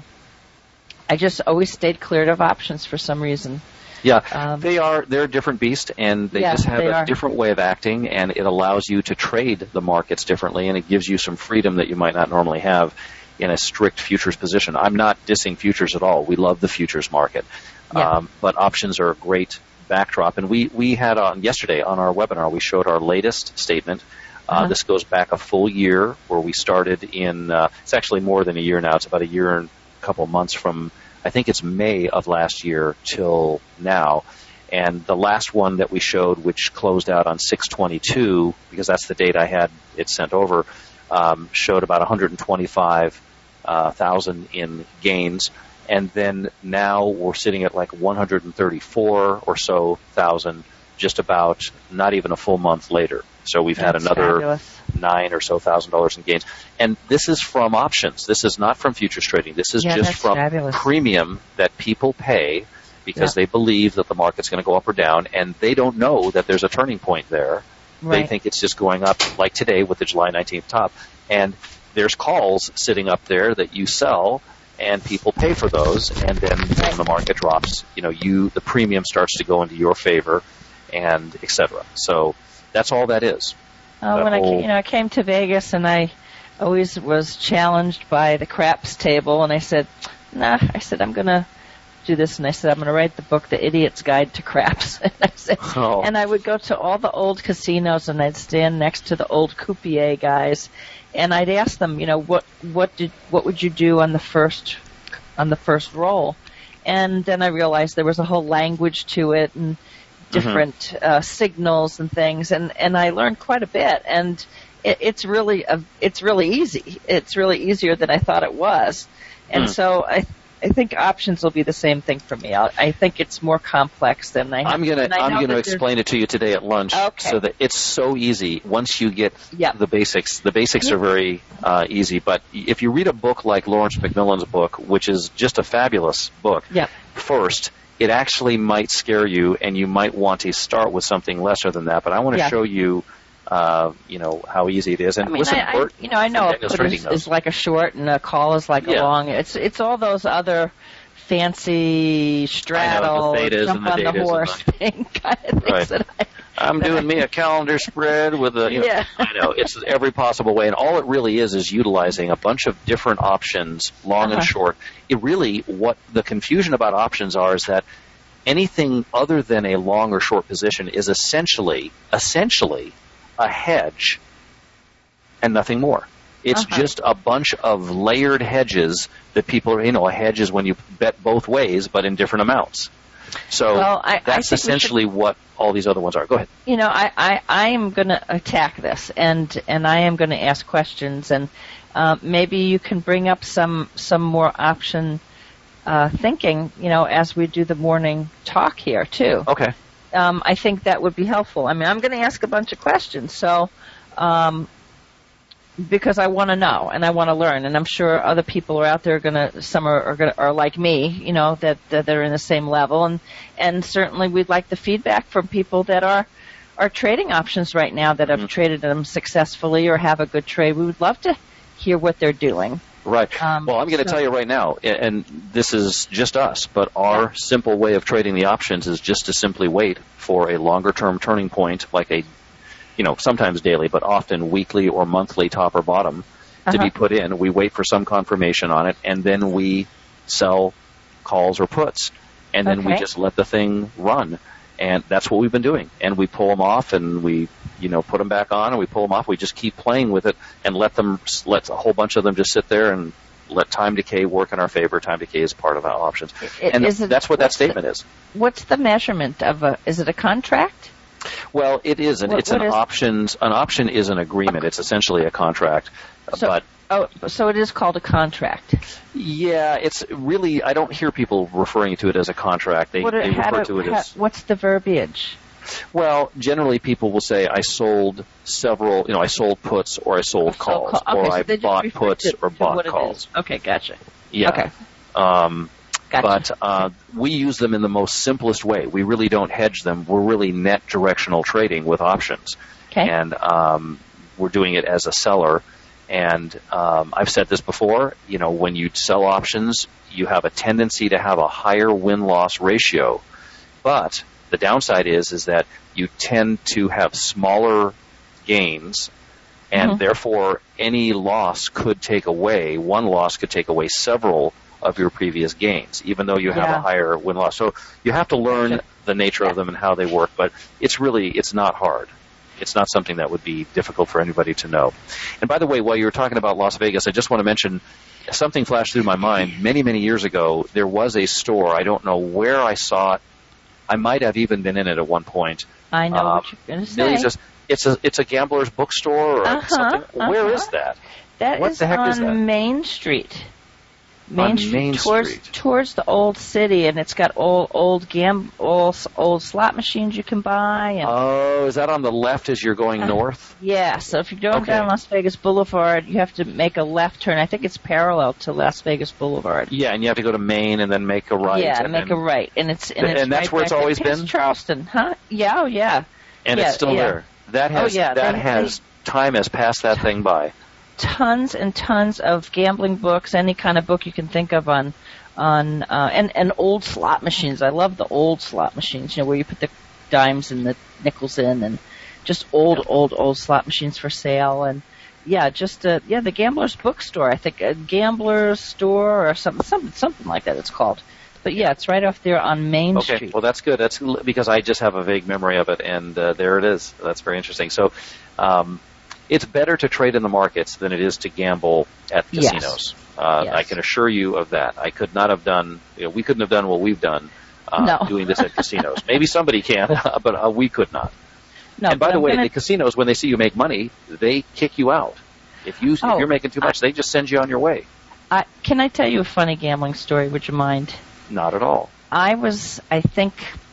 I just always stayed clear of options for some reason. Yeah, um, they are. They're a different beast, and they yeah, just have they a are. different way of acting, and it allows you to trade the markets differently, and it gives you some freedom that you might not normally have in a strict futures position. I'm not dissing futures at all. We love the futures market, yeah. um, but options are a great backdrop. And we we had on yesterday on our webinar, we showed our latest statement. Uh, uh-huh. This goes back a full year, where we started in. Uh, it's actually more than a year now. It's about a year and a couple months from. I think it's May of last year till now. And the last one that we showed, which closed out on six twenty-two, because that's the date I had it sent over, um, showed about one hundred twenty-five thousand uh, in gains. And then now we're sitting at like one hundred thirty-four or so thousand, just about not even a full month later. So we've That's had another fabulous. nine or so thousand dollars in gains. And this is from options. This is not from futures trading. This is yeah, just that's from fabulous. premium that people pay because yeah. they believe that the market's going to go up or down, and they don't know that there's a turning point there. Right. They think it's just going up, like today with the July nineteenth top. And there's calls sitting up there that you sell, and people pay for those, and then right. when the market drops, you know, you the premium starts to go into your favor, and et cetera. So that's all that is. Oh, that when whole, I came, you know, I came to Vegas, and I always was challenged by the craps table, and I said, nah, I said, I'm going to do this, and I said, I'm going to write the book, The Idiot's Guide to Craps. and, I said, oh. and I would go to all the old casinos, and I'd stand next to the old croupier guys, and I'd ask them, you know, what what did what would you do on the first on the first roll? And then I realized there was a whole language to it, and different mm-hmm. uh, signals and things, and, and I learned quite a bit. And it, it's really a, it's really easy. It's really easier than I thought it was. And mm. so I I think options will be the same thing for me. I'll, I think it's more complex than I. I'm gonna I'm gonna explain it to you today at lunch, okay. so that it's so easy once you get yep. the basics. The basics mm-hmm. are very uh, easy, but if you read a book like Lawrence Macmillan's book, which is just a fabulous book, yep. first, it actually might scare you, and you might want to start with something lesser than that. But I want to yeah. show you. Uh, you know, how easy it is. And I mean, listen, I, Bert, I, you know, I know a Daniel's put is, knows. is like a short and a call is like yeah. a long. It's it's all those other fancy straddle, know, the jump and the on the datas horse and thing kind of things right. that I. I'm doing me a calendar spread with a, you know, yeah. I know, it's every possible way. And all it really is is utilizing a bunch of different options, long uh-huh. and short. It really, what the confusion about options are is that anything other than a long or short position is essentially, essentially a hedge and nothing more. It's uh-huh. just a bunch of layered hedges that people are, you know, a hedge is when you bet both ways, but in different amounts. So well, I, that's I essentially should, what all these other ones are. Go ahead. You know, I, I, I am going to attack this, and, and I am going to ask questions, and uh, maybe you can bring up some some more option uh, thinking, you know, as we do the morning talk here, too. Okay. Um, I think that would be helpful. I mean, I'm going to ask a bunch of questions, so um, because I want to know and I want to learn, and I'm sure other people are out there going to. Some are are, gonna, are like me, you know, that, that they're in the same level, and and certainly we'd like the feedback from people that are are trading options right now that have mm-hmm. traded them successfully or have a good trade. We would love to hear what they're doing. Right. Um, well, I'm going to so. tell you right now, and this is just us, but our yeah. simple way of trading the options is just to simply wait for a longer-term turning point, like a, you know, sometimes daily, but often weekly or monthly top or bottom, to Uh-huh. be put in. We wait for some confirmation on it, and then we sell calls or puts, and then we Okay. just let the thing run. And that's what we've been doing. And we pull them off, and we, you know, put them back on, and we pull them off. We just keep playing with it, and let them, let a whole bunch of them just sit there and let time decay work in our favor. Time decay is part of our options, It- and is it- that's what that what's the- statement is. What's the measurement of a? Is it a contract? Well, it isn't. What- It's an what is- options. An option is an agreement. It's essentially a contract, So, but. oh, so it is called a contract. Yeah, it's really, I don't hear people referring to it as a contract. They, What they how refer do- to it how- as, what's the verbiage? well, generally people will say, I sold several, you know, I sold puts or I sold So calls, call- okay, or so I they just bought refer puts to- or to bought what it calls. is. Okay, gotcha. Yeah. Okay, Um, gotcha. but uh, we use them in the most simplest way. We really don't hedge them. We're really net directional trading with options. okay. And um, we're doing it as a seller. And um, I've said this before, you know, when you sell options, you have a tendency to have a higher win-loss ratio. But the downside is, is that you tend to have smaller gains, and Mhm. therefore any loss could take away, one loss could take away several of your previous gains, even though you have Yeah. a higher win-loss. So you have to learn Gotcha. the nature of them and how they work, but it's really, it's not hard. It's not something that would be difficult for anybody to know. And by the way, while you were talking about Las Vegas, I just want to mention something flashed through my mind. Many, many years ago, there was a store. I don't know where I saw it. I might have even been in it at one point. I know Uh, what you're going to say. Millions of- it's a it's a gambler's bookstore or Uh-huh, something. Where uh-huh. is that? That what is the heck on is that? Main Street. On Street, Main towards, Street. towards the old city, and it's got old old gam old, old slot machines you can buy. And Oh, is that on the left as you're going Uh, north? yeah, so if you're going Okay. down Las Vegas Boulevard, you have to make a left turn. I think it's parallel to Las Vegas Boulevard. Yeah, and you have to go to Main and then make a right. yeah, and make then, a right, and it's and, And it's that's right where it's back always there. Past been? Charleston, huh? Yeah, oh yeah. And yeah, it's still yeah. there. That has Oh, yeah, that they- has time has passed that thing by. Tons and tons of gambling books, any kind of book you can think of on on uh, and and old slot machines. I love the old slot machines, you know, where you put the dimes and the nickels in, and just old, old, old slot machines for sale. And yeah, just uh, yeah, the Gambler's Bookstore. I think a Gambler's Store or something, something, something like that. It's called. But yeah, it's right off there on Main Okay, Street. well that's good. That's because I just have a vague memory of it, and uh, there it is. That's very interesting. So, um, it's better to trade in the markets than it is to gamble at Yes. casinos. Uh, Yes. I can assure you of that. I could not have done. You know, we couldn't have done what we've done uh, No. doing this at casinos. Maybe somebody can, but uh, we could not. No, and by but the I'm way, gonna- the casinos, when they see you make money, they kick you out. If you Oh, if you're making too much, they just send you on your way. I, can I tell you a funny gambling story? Would you mind? Not at all. I was, I think,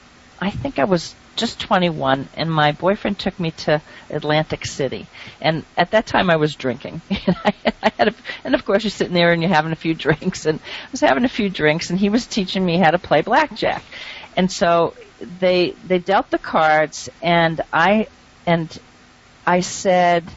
I think I was just twenty-one, and my boyfriend took me to Atlantic City. And at that time, I was drinking. And I, I had, a, and of course, you're sitting there and you're having a few drinks. And I was having a few drinks, and he was teaching me how to play blackjack. And so they they dealt the cards, and I and I said,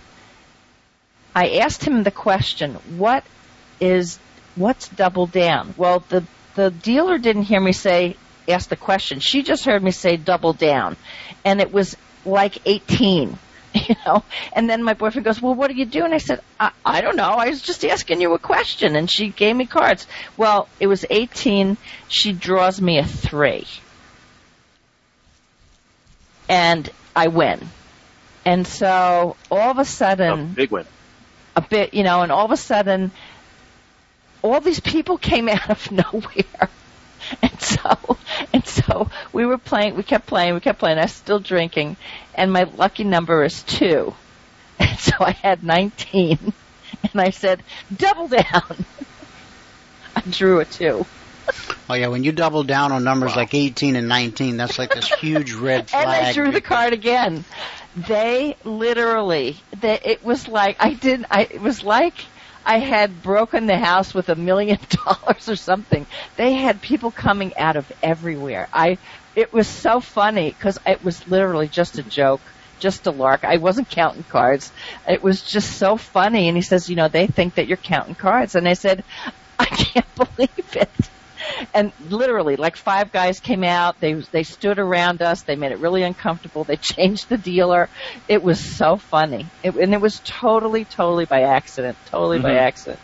I asked him the question, what is what's double down? Well, the the dealer didn't hear me say ask the question. She just heard me say double down, and it was like eighteen, you know. And then my boyfriend goes, "Well, what do you do?" And I said, I, "I don't know. I was just asking you a question." And she gave me cards. Well, it was eighteen. She draws me a three, and I win. And so all of a sudden, A big win. a bit, you know, and all of a sudden, all these people came out of nowhere. And so, and so we were playing, we kept playing, we kept playing, I was still drinking, and my lucky number is two. And so I had nineteen, and I said, double down. I drew a two. Oh yeah, when you double down on numbers like eighteen and nineteen, that's like this huge red flag. And I drew the card again. They literally, they, it was like, I didn't, I, it was like I had broken the house with a million dollars or something. They had people coming out of everywhere. I, it was so funny because it was literally just a joke, just a lark. I wasn't counting cards. It was just so funny. And he says, you know, they think that you're counting cards. And I said, I can't believe it. And literally, like five guys came out. They they stood around us. They made it really uncomfortable. They changed the dealer. It was so funny. It, and it was totally, totally by accident. Totally mm-hmm. by accident.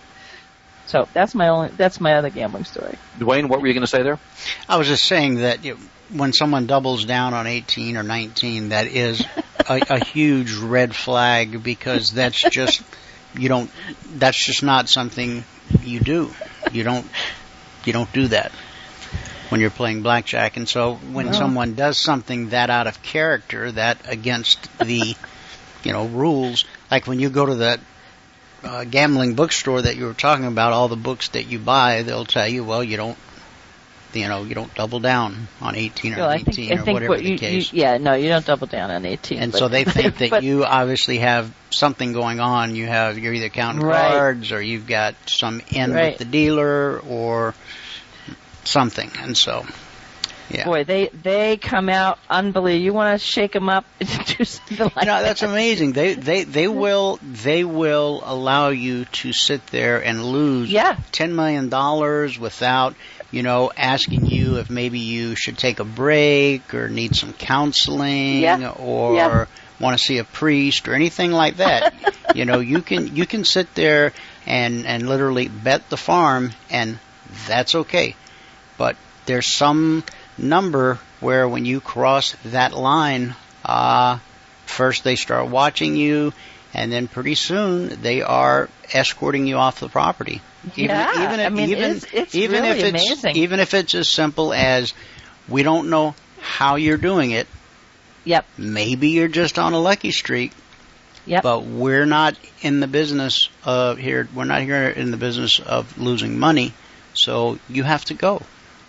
So that's my only. That's my other gambling story. Dwayne, what were you going to say there? I was just saying that you, when someone doubles down on eighteen or nineteen, that is a, a huge red flag, because that's just you don't. That's just not something you do. You don't. You don't do that when you're playing blackjack. And so when no. someone does something that out of character, that against the, you know, rules, like when you go to that uh, gambling bookstore that you were talking about, all the books that you buy, they'll tell you, well, you don't, you know, you don't double down on eighteen or well, nineteen I think, I or think whatever what the you, case. You, yeah, no, you don't double down on eighteen. And but, so they think that but, you obviously have something going on. You have, you're either counting right. cards, or you've got some in right. with the dealer, or something. And so, yeah. Boy, they they come out unbelievable. You want to shake them up and do something like that. No, that's amazing. They they they will they will allow you to sit there and lose yeah. ten million dollars without, you know, asking you if maybe you should take a break or need some counseling yeah. or yeah. want to see a priest or anything like that. You know, you can you can sit there and and literally bet the farm, and that's okay. But there's some number where when you cross that line, uh, first they start watching you, and then pretty soon they are escorting you off the property. Even, yeah, even if, I mean, even, it's, it's even really if it's, amazing. Even if it's as simple as, we don't know how you're doing it. Yep. Maybe you're just on a lucky streak. Yep. But we're not in the business of here. We're not here in the business of losing money. So you have to go.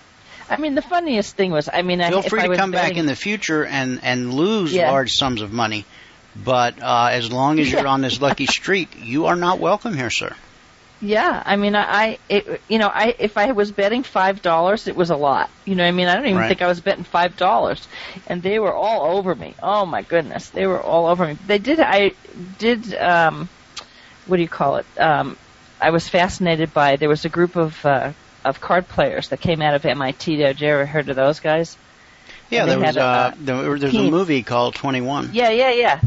I mean, the funniest thing was, I mean, feel if free I to was come betting, back in the future and and lose yeah. large sums of money, but uh, as long as you're yeah. on this lucky streak, you are not welcome here, sir. Yeah, I mean, I, I it, you know, I if I was betting five dollars, it was a lot. You know what I mean? I don't even right. think I was betting five dollars, and they were all over me. Oh my goodness, they were all over me. They did. I did. Um, what do you call it? Um, I was fascinated by. There was a group of. Uh, of card players that came out of M I T. Did you ever heard of those guys? Yeah, there was, a, uh, there, there's team. a movie called twenty-one. Yeah, yeah, yeah.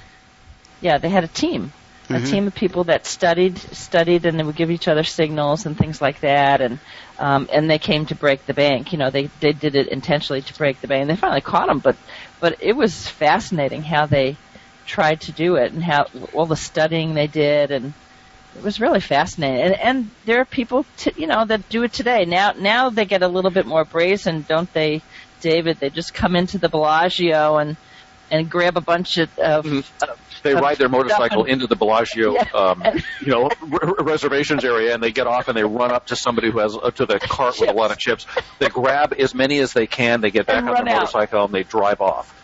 Yeah, they had a team. A mm-hmm. team of people that studied, studied, and they would give each other signals and things like that, and um, and they came to break the bank. You know, they they did it intentionally to break the bank. They finally caught them, but but it was fascinating how they tried to do it and how all the studying they did, and it was really fascinating. And, and there are people, t- you know, that do it today. Now, now they get a little bit more brazen, don't they, David? They just come into the Bellagio and and grab a bunch of. of, mm-hmm. of they ride their motorcycle and, into the Bellagio, yeah, um, and, you know, r- reservations area, and they get off and they run up to somebody who has uh, to the cart with a lot of chips. They grab as many as they can. They get back on their motorcycle out. and they drive off.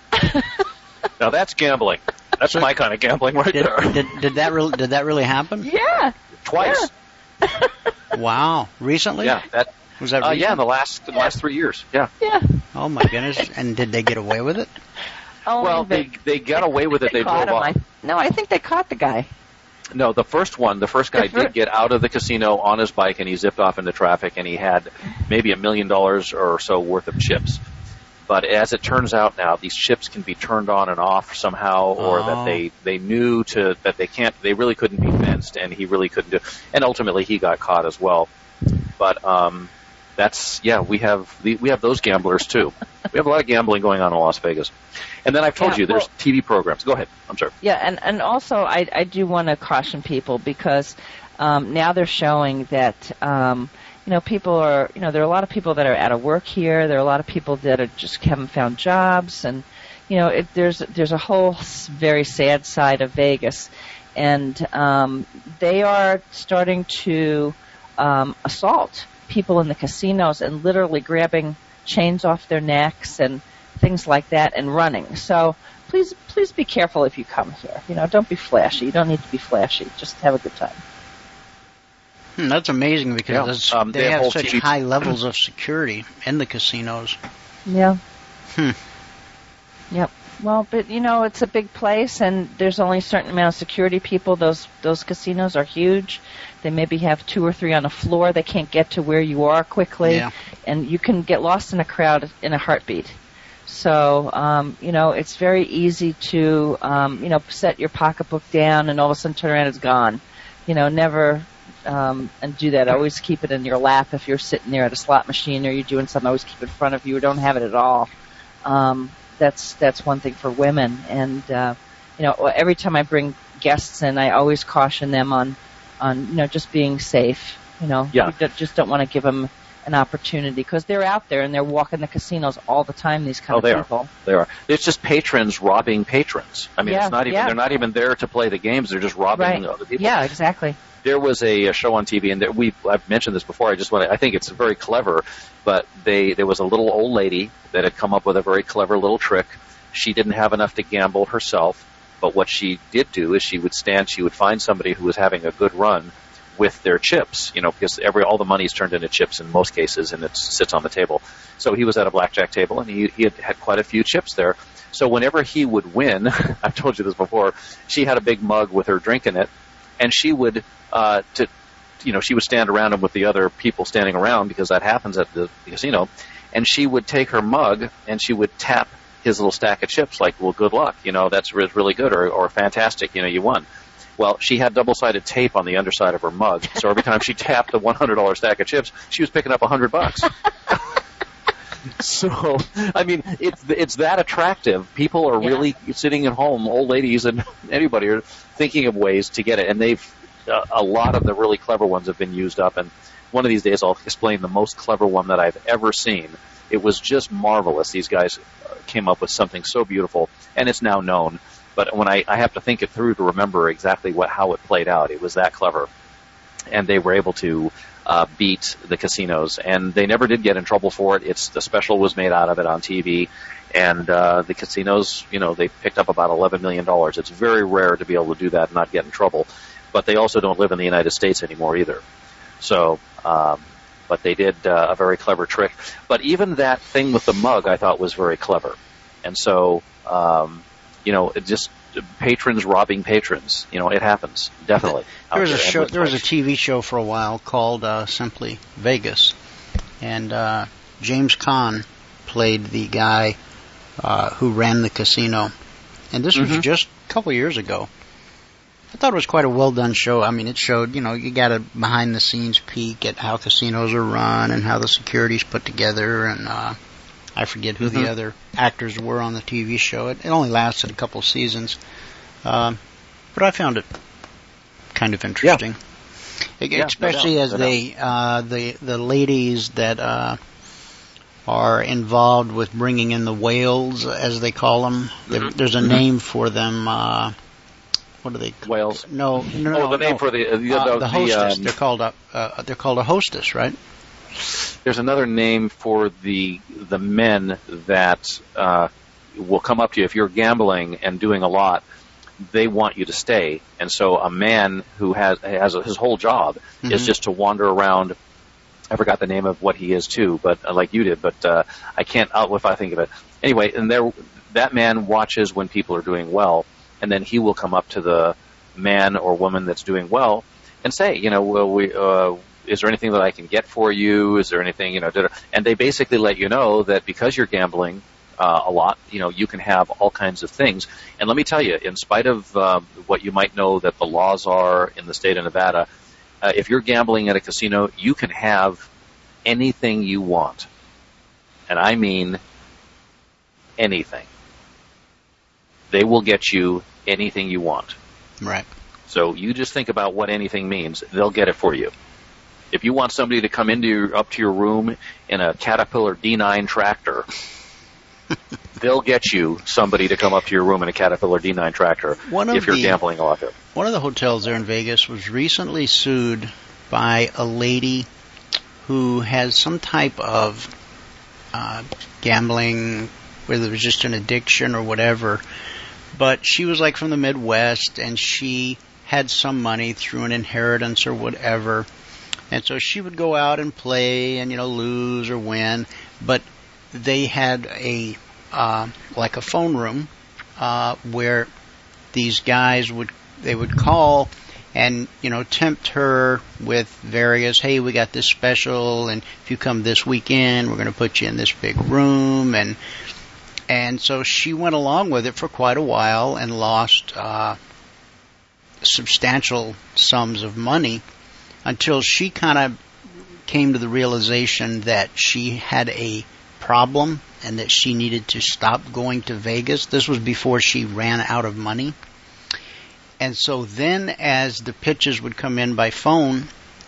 Now that's gambling. That's my kind of gambling right did, there. Did, did that really? Did that really happen? Yeah, twice. Yeah. Wow, recently? Yeah, that was that. Uh, recent? yeah, in the last the yeah. last three years. Yeah. Yeah. Oh my goodness! And did they get away with it? Oh, well, they they got away with it. They, they drove him. off. I, no, I think they caught the guy. No, the first one, the first guy The fir- did get out of the casino on his bike, and he zipped off into traffic, and he had maybe a million dollars or so worth of chips. But as it turns out now, these chips can be turned on and off somehow, or oh. that they, they knew to that they can't, they really couldn't be fenced, and he really couldn't do. And ultimately, he got caught as well. But um, that's yeah, we have the, we have those gamblers too. We have a lot of gambling going on in Las Vegas. And then I've told Yeah, you, there's well- T V programs. Go ahead. I'm sorry. Yeah, and, and also I, I do want to caution people because um, now they're showing that, um, you know, people are, you know, there are a lot of people that are out of work here. There are a lot of people that are just haven't found jobs. And, you know, it, there's there's a whole very sad side of Vegas. And um, they are starting to um, assault people in the casinos and literally grabbing chains off their necks and things like that and running. So please, please be careful if you come here. You know, don't be flashy. You don't need to be flashy. Just have a good time. Hmm, that's amazing because Yeah. that's- Um, they, they have have whole such T V high levels of security in the casinos. Yeah. Hmm. Yep. Well, but you know, it's a big place, and there's only a certain amount of security people. Those those casinos are huge. They maybe have two or three on a floor. They can't get to where you are quickly, Yeah. and you can get lost in a crowd in a heartbeat. So, um, you know, it's very easy to, um, you know, set your pocketbook down and all of a sudden turn around, it's gone. You know, never um, and do that. Always keep it in your lap if you're sitting there at a slot machine or you're doing something. Always keep it in front of you or don't have it at all. Um, that's that's one thing for women. And, uh, you know, every time I bring guests in, I always caution them on, on you know, just being safe. You know, Yeah. you d- just don't want to give them an opportunity because they're out there and they're walking the casinos all the time. These kind Oh, of they people. are. They are. It's just patrons robbing patrons. I mean, Yeah, it's not even. yeah. They're not even there to play the games. They're just robbing Right. other people. Yeah, exactly. There was a, a show on T V, and there, we I've mentioned this before. I just want to. I think it's very clever, but they there was a little old lady that had come up with a very clever little trick. She didn't have enough to gamble herself, but what she did do is she would stand. She would find somebody who was having a good run with their chips, you know, because every all the money is turned into chips in most cases, and it sits on the table. So he was at a blackjack table, and he, he had had quite a few chips there. So whenever he would win, I've told you this before, she had a big mug with her drink in it, and she would, uh, to, you know, she would stand around him with the other people standing around because that happens at the casino, and she would take her mug and she would tap his little stack of chips like, well, good luck, you know, that's re- really good, or, or fantastic, you know, you won. Well, she had double-sided tape on the underside of her mug, so every time she tapped the one hundred dollars stack of chips, she was picking up one hundred bucks. So, I mean, it's it's that attractive. People are Yeah. really sitting at home, old ladies and anybody are thinking of ways to get it, and they've uh, a lot of the really clever ones have been used up. And one of these days, I'll explain the most clever one that I've ever seen. It was just marvelous. These guys came up with something so beautiful, and it's now known. But when I, I have to think it through to remember exactly what how it played out, it was that clever. And they were able to uh, beat the casinos, and they never did get in trouble for it. It's the special was made out of it on T V, and uh, the casinos, you know, they picked up about eleven million dollars. It's very rare to be able to do that and not get in trouble. But they also don't live in the United States anymore either. So, um, but they did uh, a very clever trick. But even that thing with the mug, I thought was very clever. And so, um, you know, it just patrons robbing patrons. You know, it happens definitely. There was a out show. and There was a T V show for a while called uh, simply Vegas, and uh, James Caan played the guy uh, who ran the casino. And this was Mhm. just a couple years ago. I thought it was quite a well done show. I mean, it showed, you know, you got a behind the scenes peek at how casinos are run and how the security's put together, and uh, I forget who Mhm. the other actors were on the T V show. It, it only lasted a couple of seasons, um, but I found it kind of interesting, E- Yeah, no especially doubt, as no they uh, the the ladies that uh, are involved with bringing in the whales, as they call them. There, Mhm. there's a Mhm. name for them. Uh, what are they? Whales. No, no, Oh, no, the name no. for the uh, the, Uh, the, the hostess. um, they're called a uh, they're called a hostess, right? there's another name for the the men that uh, will come up to you if you're gambling and doing a lot. They want you to stay, and so a man who has has a, his whole job Mhm. is just to wander around. I forgot the name of what he is too, but uh, like you did, but uh, I can't out if I think of it. Anyway, and there that man watches when people are doing well, and then he will come up to the man or woman that's doing well and say, you know, well, we. Uh, Is there anything that I can get for you? Is there anything, you know, da-da. And they basically let you know that because you're gambling uh, a lot, you know, you can have all kinds of things. And let me tell you, in spite of um, what you might know that the laws are in the state of Nevada, uh, if you're gambling at a casino, you can have anything you want. And I mean anything. They will get you anything you want. Right. So you just think about what anything means. They'll get it for you. If you want somebody to come into your, up to your room in a Caterpillar D nine tractor, they'll get you somebody to come up to your room in a Caterpillar D nine tractor One of if you're the- gambling a lot there. One of the hotels there in Vegas was recently sued by a lady who has some type of uh, gambling, whether it was just an addiction or whatever. But she was like from the Midwest, and she had some money through an inheritance or whatever. And so she would go out and play and, you know, lose or win. But they had a, uh, like a phone room uh, where these guys would they would call and, you know, tempt her with various, hey, we got this special, and if you come this weekend, we're going to put you in this big room, and and so she went along with it for quite a while and lost uh, substantial sums of money until she kind of came to the realization that she had a problem and that she needed to stop going to Vegas. This was before she ran out of money. And so then as the pitches would come in by phone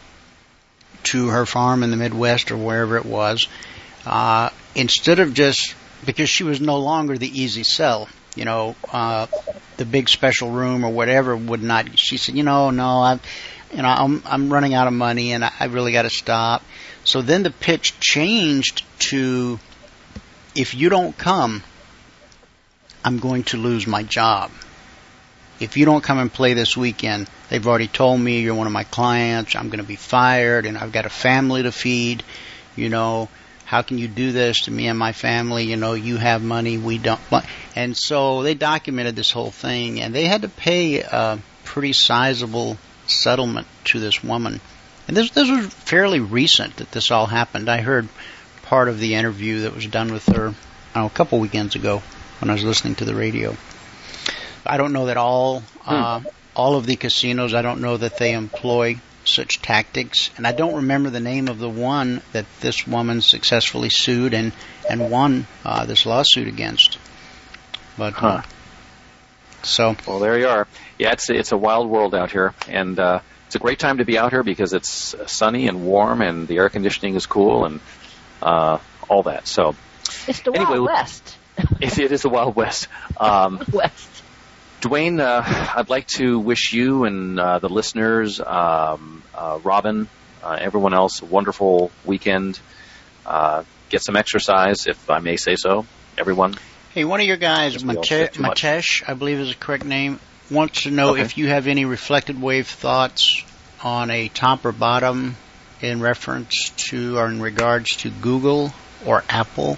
to her farm in the Midwest or wherever it was, uh, instead of just, because she was no longer the easy sell, you know, uh, the big special room or whatever would not, she said, you know, no, I've, you know, I'm, I'm running out of money and I, I really got to stop. So then the pitch changed to, if you don't come, I'm going to lose my job. If you don't come and play this weekend, they've already told me you're one of my clients, I'm going to be fired, and I've got a family to feed, you know, how can you do this to me and my family, you know, you have money, we don't. And so they documented this whole thing, and they had to pay a pretty sizable settlement to this woman. And this, this was fairly recent that this all happened. I heard part of the interview that was done with her, I don't know, a couple weekends ago when I was listening to the radio. I don't know that all uh, hmm. all of the casinos, I don't know that they employ such tactics. And I don't remember the name of the one that this woman successfully sued and, and won uh, this lawsuit against. But huh. uh, so Well, there you are. Yeah, it's, it's a wild world out here. And uh, it's a great time to be out here because it's sunny and warm and the air conditioning is cool and uh, all that. So It's the anyway, Wild West. it, it is the Wild West. Um, West. Dwayne, uh, I'd like to wish you and uh, the listeners, um, uh, Robin, uh, everyone else, a wonderful weekend. Uh, get some exercise, if I may say so, everyone. Hey, one of your guys, Mate- Matesh, I believe is the correct name, wants to know okay. if you have any reflected wave thoughts on a top or bottom in reference to or in regards to Google or Apple.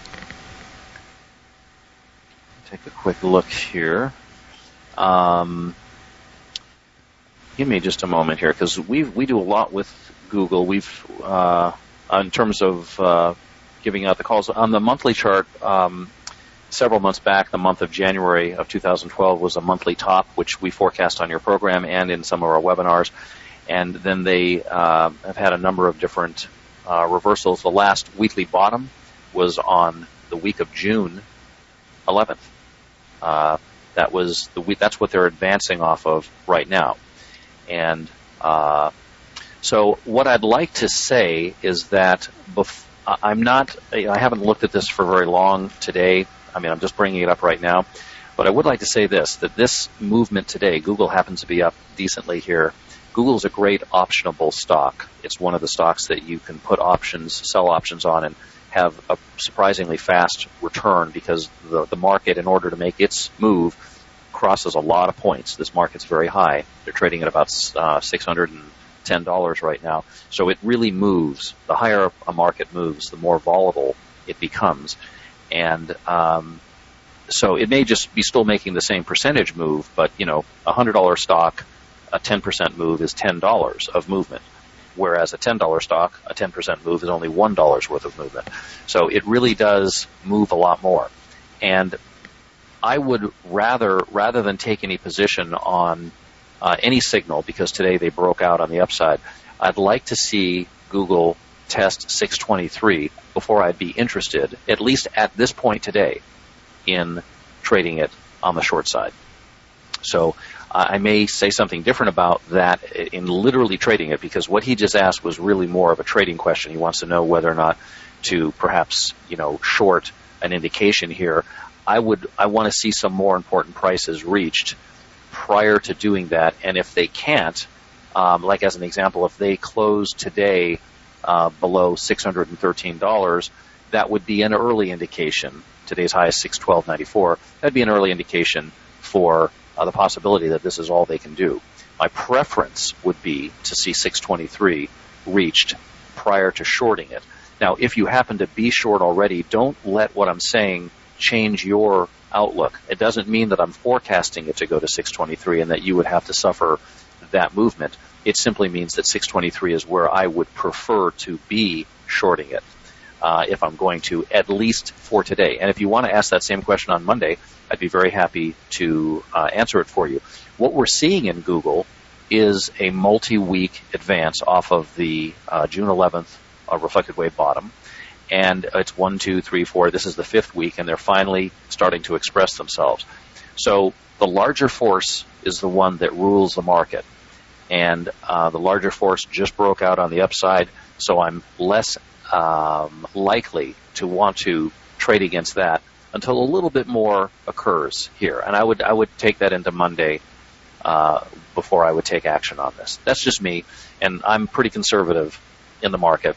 Take a quick look here. Um, give me just a moment here, because we we do a lot with Google. We've uh, in terms of uh, giving out the calls on the monthly chart. Um, several months back, the month of January of two thousand twelve was a monthly top, which we forecast on your program and in some of our webinars. And then they uh, have had a number of different uh, reversals. The last weekly bottom was on the week of June eleventh. Uh, That was the that's what they're advancing off of right now, and uh, so what I'd like to say is that bef- I'm not I haven't looked at this for very long today. I mean, I'm just bringing it up right now, but I would like to say this: that this movement today, Google happens to be up decently here. Google is a great optionable stock. It's one of the stocks that you can put options, sell options on, and have a surprisingly fast return because the, the market, in order to make its move, crosses a lot of points. This market's very high. They're trading at about uh, six hundred ten dollars right now. So it really moves. The higher a market moves, the more volatile it becomes. And um, so it may just be still making the same percentage move, but, you know, a one hundred dollars stock, a ten percent move is ten dollars of movement. Whereas a ten dollars stock, a ten percent move is only one dollar's worth of movement. So it really does move a lot more. And I would rather, rather than take any position on uh, any signal, because today they broke out on the upside, I'd like to see Google test six twenty-three before I'd be interested, at least at this point today, in trading it on the short side. So I may say something different about that in literally trading it, because what he just asked was really more of a trading question. He wants to know whether or not to perhaps, you know, short an indication here. I would, I want to see some more important prices reached prior to doing that. And if they can't, um, like as an example, if they close today uh, below six hundred thirteen dollars, that would be an early indication. Today's high is six twelve ninety-four. That'd be an early indication for Uh, the possibility that this is all they can do. My preference would be to see six twenty-three reached prior to shorting it. Now, if you happen to be short already, don't let what I'm saying change your outlook. It doesn't mean that I'm forecasting it to go to six twenty-three and that you would have to suffer that movement. It simply means that six twenty-three is where I would prefer to be shorting it uh, if I'm going to, at least for today. And if you want to ask that same question on Monday, I'd be very happy to uh, answer it for you. What we're seeing in Google is a multi-week advance off of the uh, June eleventh uh, reflected wave bottom. And it's one, two, three, four. This is the fifth week, and they're finally starting to express themselves. So the larger force is the one that rules the market. And uh, the larger force just broke out on the upside, so I'm less um, likely to want to trade against that until a little bit more occurs here. And I would I would take that into Monday uh, before I would take action on this. That's just me, and I'm pretty conservative in the market.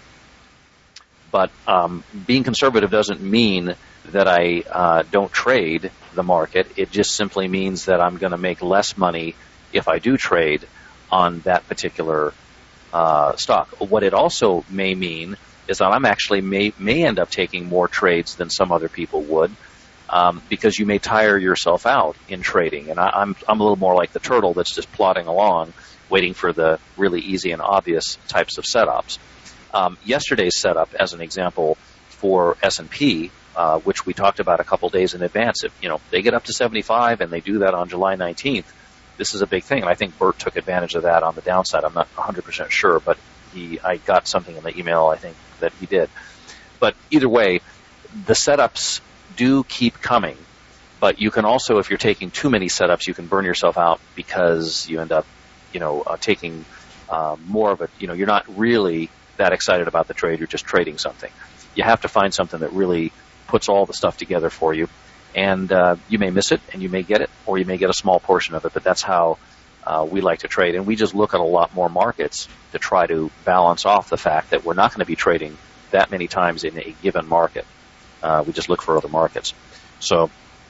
But um, being conservative doesn't mean that I uh, don't trade the market. It just simply means that I'm going to make less money if I do trade on that particular uh, stock. What it also may mean is that I'm actually may, may end up taking more trades than some other people would, um, because you may tire yourself out in trading. And I, I'm I'm a little more like the turtle that's just plodding along, waiting for the really easy and obvious types of setups. Um, yesterday's setup, as an example, for S and P, uh, which we talked about a couple days in advance, if you know they get up to seventy-five and they do that on July nineteenth, this is a big thing. And I think Bert took advantage of that on the downside. I'm not one hundred percent sure, but he I got something in the email, I think, that he did. But either way, the setups do keep coming. But you can also, if you're taking too many setups, you can burn yourself out because you end up, you know, uh, taking uh, more of it. You know, you're not really that excited about the trade, you're just trading something. You have to find something that really puts all the stuff together for you, and uh, you may miss it, and you may get it, or you may get a small portion of it, but that's how uh, we like to trade. And we just look at a lot more markets to try to balance off the fact that we're not going to be trading that many times in a given market. Uh, we just look for other markets. So,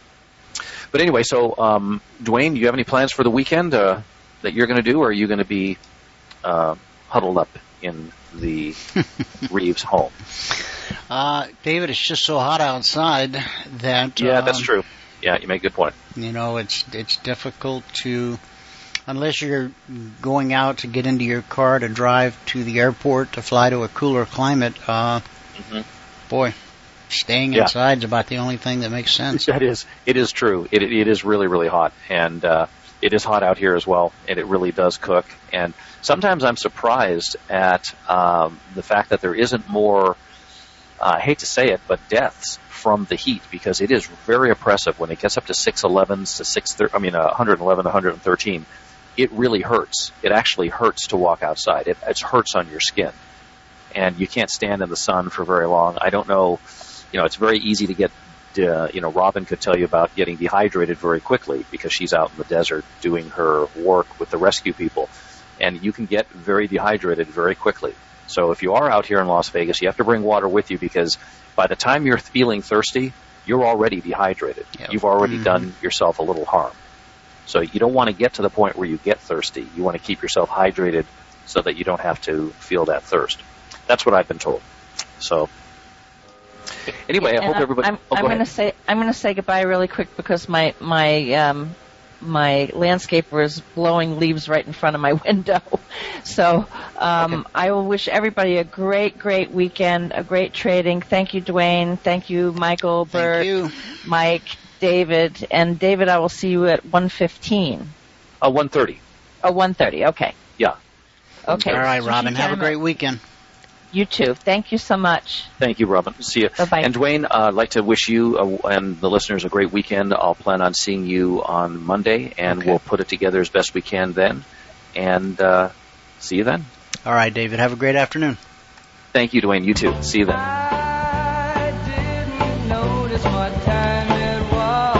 but anyway, so um, Dwayne, do you have any plans for the weekend uh, that you're going to do, or are you going to be uh, huddled up in the Reeves home? Uh, David, it's just so hot outside that... Yeah, um, that's true. Yeah, you make a good point. You know, it's it's difficult to, unless you're going out to get into your car to drive to the airport to fly to a cooler climate, uh, mm-hmm. boy, staying yeah. inside is about the only thing that makes sense. That is, it is true. It, it is really, really hot. And uh, it is hot out here as well, and it really does cook. And sometimes I'm surprised at um, the fact that there isn't more, uh, I hate to say it, but deaths from the heat, because it is very oppressive when it gets up to six elevens to six thirty, I mean, uh, one eleven, one thirteen. It really hurts. It actually hurts to walk outside. It, it hurts on your skin. And you can't stand in the sun for very long. I don't know, you know, it's very easy to get, uh, you know, Robin could tell you about getting dehydrated very quickly because she's out in the desert doing her work with the rescue people. And you can get very dehydrated very quickly. So if you are out here in Las Vegas, you have to bring water with you, because by the time you're feeling thirsty, you're already dehydrated. Yep. You've already mm-hmm. done yourself a little harm. So you don't want to get to the point where you get thirsty. You want to keep yourself hydrated so that you don't have to feel that thirst. That's what I've been told. So anyway, I and hope everybody... I'm, oh, I'm go going to say I'm going to say goodbye really quick, because my my um, my landscaper is blowing leaves right in front of my window. So um, okay. I will wish everybody a great, great weekend, a great trading. Thank you, Dwayne. Thank you, Michael, Bert, you. Mike, David. And David, I will see you at one fifteen. Uh, one thirty. Oh, one thirty. Okay. Yeah. Okay. All right, Robin. Have a great weekend. You too. Thank you so much. Thank you, Robin. See you. Bye-bye. And Dwayne, uh, I'd like to wish you uh, and the listeners a great weekend. I'll plan on seeing you on Monday, and okay. we'll put it together as best we can then. And uh, see you then. All right, David. Have a great afternoon. Thank you, Dwayne. You too. See you then. I didn't notice what time it was.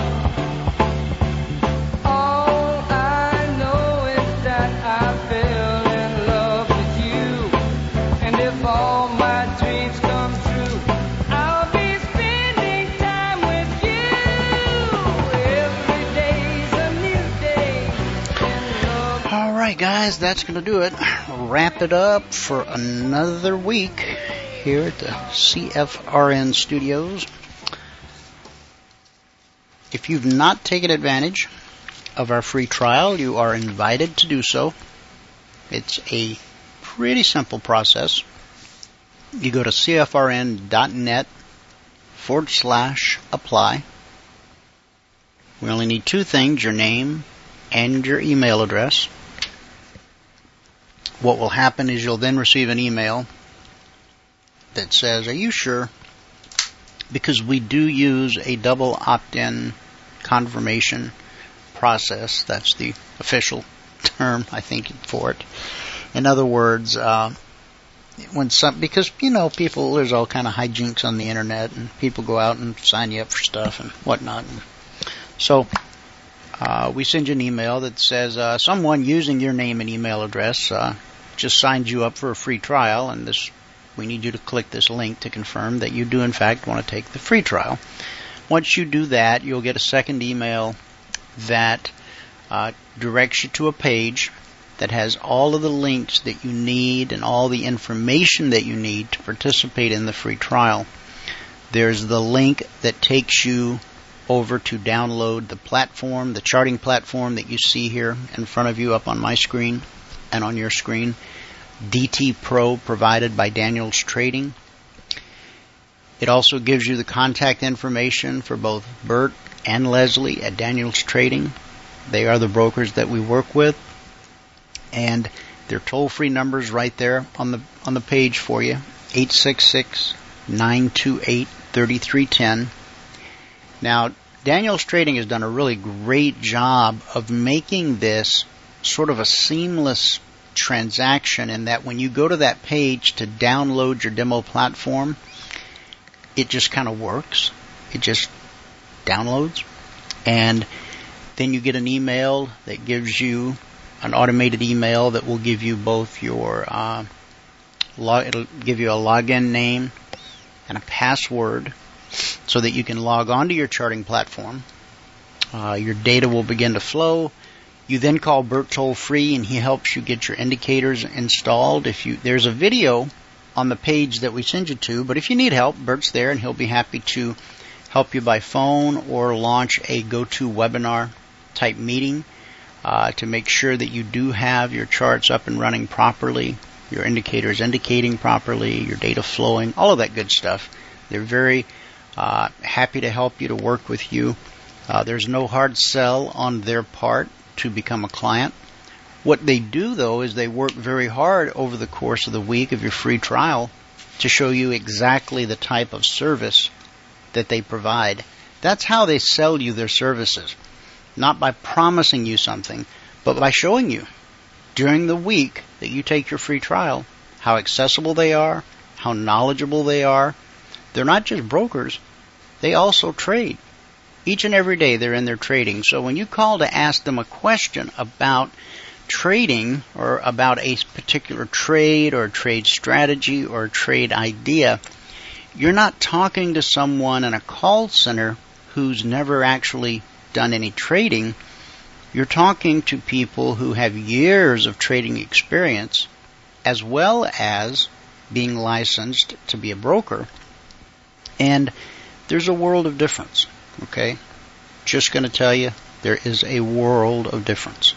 All I know is that I fell in love with you. And if all my dreams come true, I'll be spending time with you. Every day's a new day in love. All right, guys, that's going to do it. Wrap it up for another week here at the C F R N studios. If you've not taken advantage of our free trial, you are invited to do so. It's a pretty simple process. You go to cfrn.net forward slash apply. We only need two things, your name and your email address. What will happen is you'll then receive an email that says, are you sure? Because we do use a double opt-in confirmation process. That's the official term, I think, for it. In other words, uh, when some, because, you know, people, there's all kind of hijinks on the internet, and people go out and sign you up for stuff and whatnot. And so uh, we send you an email that says uh, someone using your name and email address uh, just signed you up for a free trial, and this we need you to click this link to confirm that you do, in fact, want to take the free trial. Once you do that, you'll get a second email that uh, directs you to a page that has all of the links that you need and all the information that you need to participate in the free trial. There's the link that takes you over to download the platform, the charting platform that you see here in front of you up on my screen and on your screen. D T Pro provided by Daniels Trading. It also gives you the contact information for both Bert and Leslie at Daniels Trading. They are the brokers that we work with, and their toll-free numbers right there on the on the page for you, eight six six, nine two eight, three three one zero. Now, Daniels Trading has done a really great job of making this sort of a seamless transaction, in that when you go to that page to download your demo platform, it just kind of works. It just downloads, and then you get an email that gives you an automated email that will give you both your uh, log, it'll give you a login name and a password so that you can log onto your charting platform. Uh, your data will begin to flow. You then call Bert toll free, and he helps you get your indicators installed. If you there's a video on the page that we send you to, but if you need help, Bert's there, and he'll be happy to help you by phone or launch a GoToWebinar type meeting uh, to make sure that you do have your charts up and running properly, your indicators indicating properly, your data flowing, all of that good stuff. They're very uh, happy to help you, to work with you. Uh, there's no hard sell on their part to become a client. What they do, though, is they work very hard over the course of the week of your free trial to show you exactly the type of service that they provide. That's how they sell you their services. Not by promising you something, but by showing you during the week that you take your free trial how accessible they are, how knowledgeable they are. They're not just brokers, they also trade. Each and every day they're in there trading. So when you call to ask them a question about trading or about a particular trade or a trade strategy or a trade idea, you're not talking to someone in a call center who's never actually done any trading. You're talking to people who have years of trading experience, as well as being licensed to be a broker. And there's a world of difference. Okay? Just going to tell you, there is a world of difference.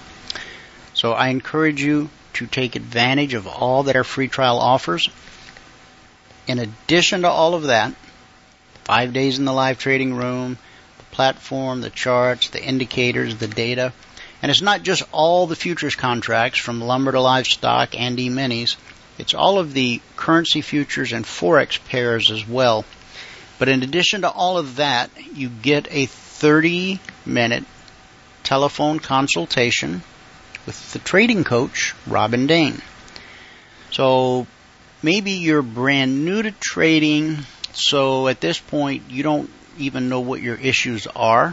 So I encourage you to take advantage of all that our free trial offers. In addition to all of that, five days in the live trading room, the platform, the charts, the indicators, the data. And it's not just all the futures contracts from lumber to livestock and E-minis. It's all of the currency futures and Forex pairs as well. But in addition to all of that, you get a thirty-minute telephone consultation with the trading coach, Robin Dane. So maybe you're brand new to trading, so at this point you don't even know what your issues are.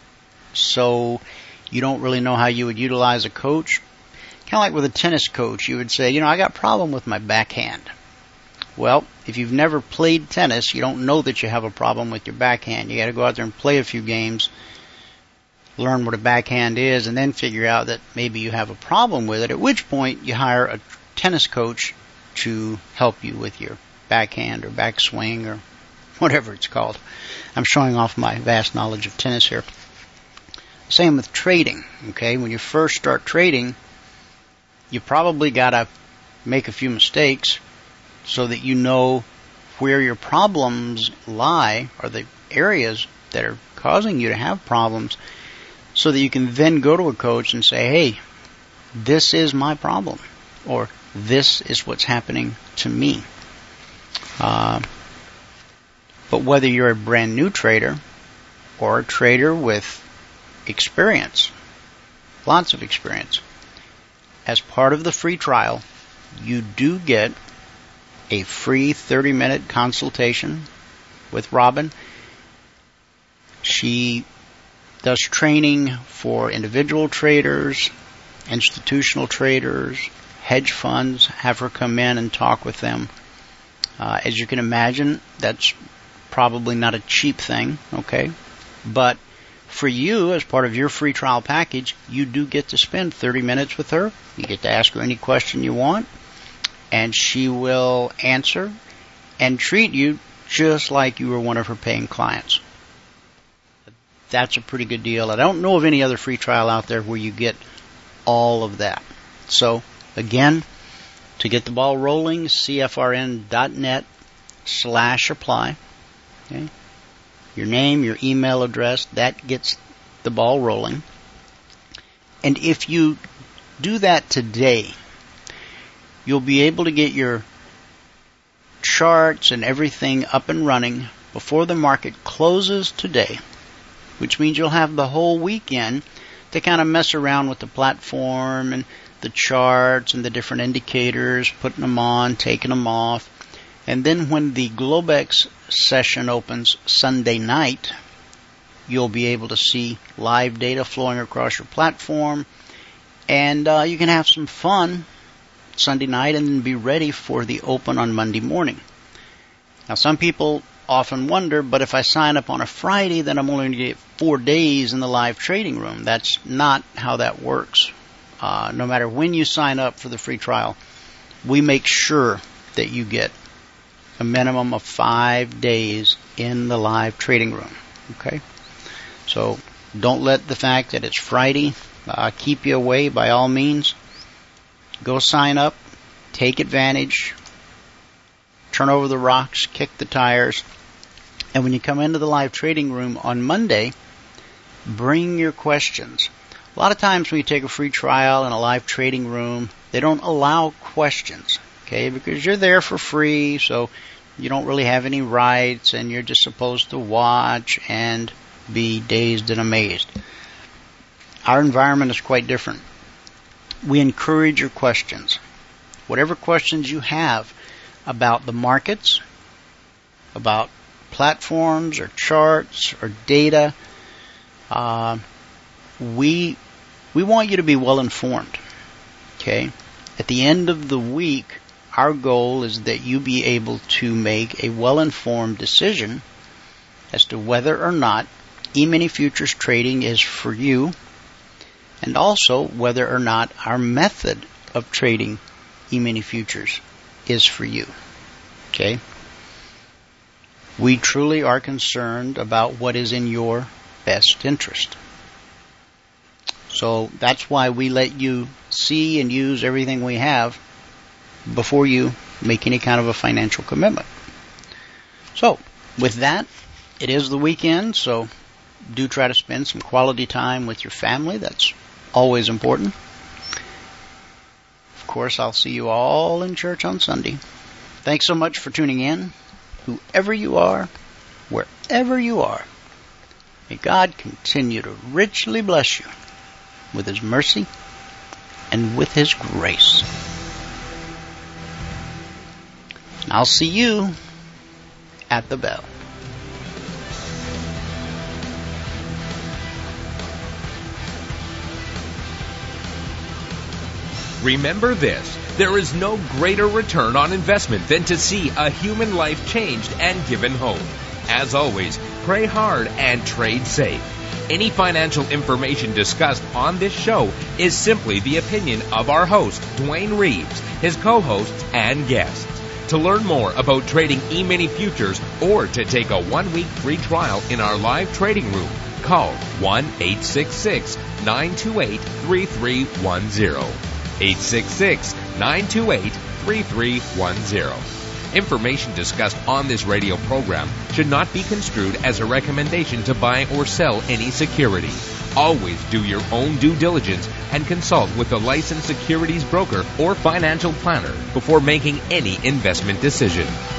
So you don't really know how you would utilize a coach. Kind of like with a tennis coach, you would say, you know, I got a problem with my backhand. Well, if you've never played tennis, you don't know that you have a problem with your backhand. You got to go out there and play a few games, learn what a backhand is, and then figure out that maybe you have a problem with it, at which point you hire a tennis coach to help you with your backhand or backswing or whatever it's called. I'm showing off my vast knowledge of tennis here. Same with trading, okay? When you first start trading, you probably got to make a few mistakes so that you know where your problems lie, or the areas that are causing you to have problems, so that you can then go to a coach and say, hey, this is my problem, or this is what's happening to me. Uh, but whether you're a brand new trader or a trader with experience, lots of experience, as part of the free trial, you do get a free thirty-minute consultation with Robin. She does training for individual traders, institutional traders, hedge funds, have her come in and talk with them. Uh, as you can imagine, that's probably not a cheap thing, okay? But for you, as part of your free trial package, you do get to spend thirty minutes with her. You get to ask her any question you want, and she will answer and treat you just like you were one of her paying clients. That's a pretty good deal. I don't know of any other free trial out there where you get all of that. So, again, to get the ball rolling, cfrn.net slash apply. Okay? Your name, your email address, that gets the ball rolling. And if you do that today, you'll be able to get your charts and everything up and running before the market closes today, which means you'll have the whole weekend to kind of mess around with the platform and the charts and the different indicators, putting them on, taking them off. And then when the Globex session opens Sunday night, you'll be able to see live data flowing across your platform, and uh, you can have some fun Sunday night and then be ready for the open on Monday morning. Now, some people often wonder, but if I sign up on a Friday, then I'm only going to get four days in the live trading room. That's not how that works. Uh, no matter when you sign up for the free trial, we make sure that you get a minimum of five days in the live trading room. Okay? So don't let the fact that it's Friday uh, keep you away by all means. Go sign up, take advantage, turn over the rocks, kick the tires, and when you come into the live trading room on Monday, bring your questions. A lot of times when you take a free trial in a live trading room, they don't allow questions, okay, because you're there for free, so you don't really have any rights, and you're just supposed to watch and be dazed and amazed. Our environment is quite different. We encourage your questions. Whatever questions you have about the markets, about platforms or charts or data, uh, we we want you to be well informed. Okay? At the end of the week, our goal is that you be able to make a well-informed decision as to whether or not E-mini futures trading is for you, and also whether or not our method of trading E-mini futures is for you. Okay? We truly are concerned about what is in your best interest. So that's why we let you see and use everything we have before you make any kind of a financial commitment. So, with that, it is the weekend, so do try to spend some quality time with your family. That's always important. Of course, I'll see you all in church on Sunday. Thanks so much for tuning in. Whoever you are, wherever you are, may God continue to richly bless you with His mercy and with His grace. And I'll see you at the bell. Remember this, there is no greater return on investment than to see a human life changed and given hope. As always, pray hard and trade safe. Any financial information discussed on this show is simply the opinion of our host, Dwayne Reeves, his co-hosts, and guests. To learn more about trading E-mini futures or to take a one-week free trial in our live trading room, call one eight six six, nine two eight, three three one zero. eight six six, nine two eight, three three one zero. Information discussed on this radio program should not be construed as a recommendation to buy or sell any security. Always do your own due diligence and consult with a licensed securities broker or financial planner before making any investment decision.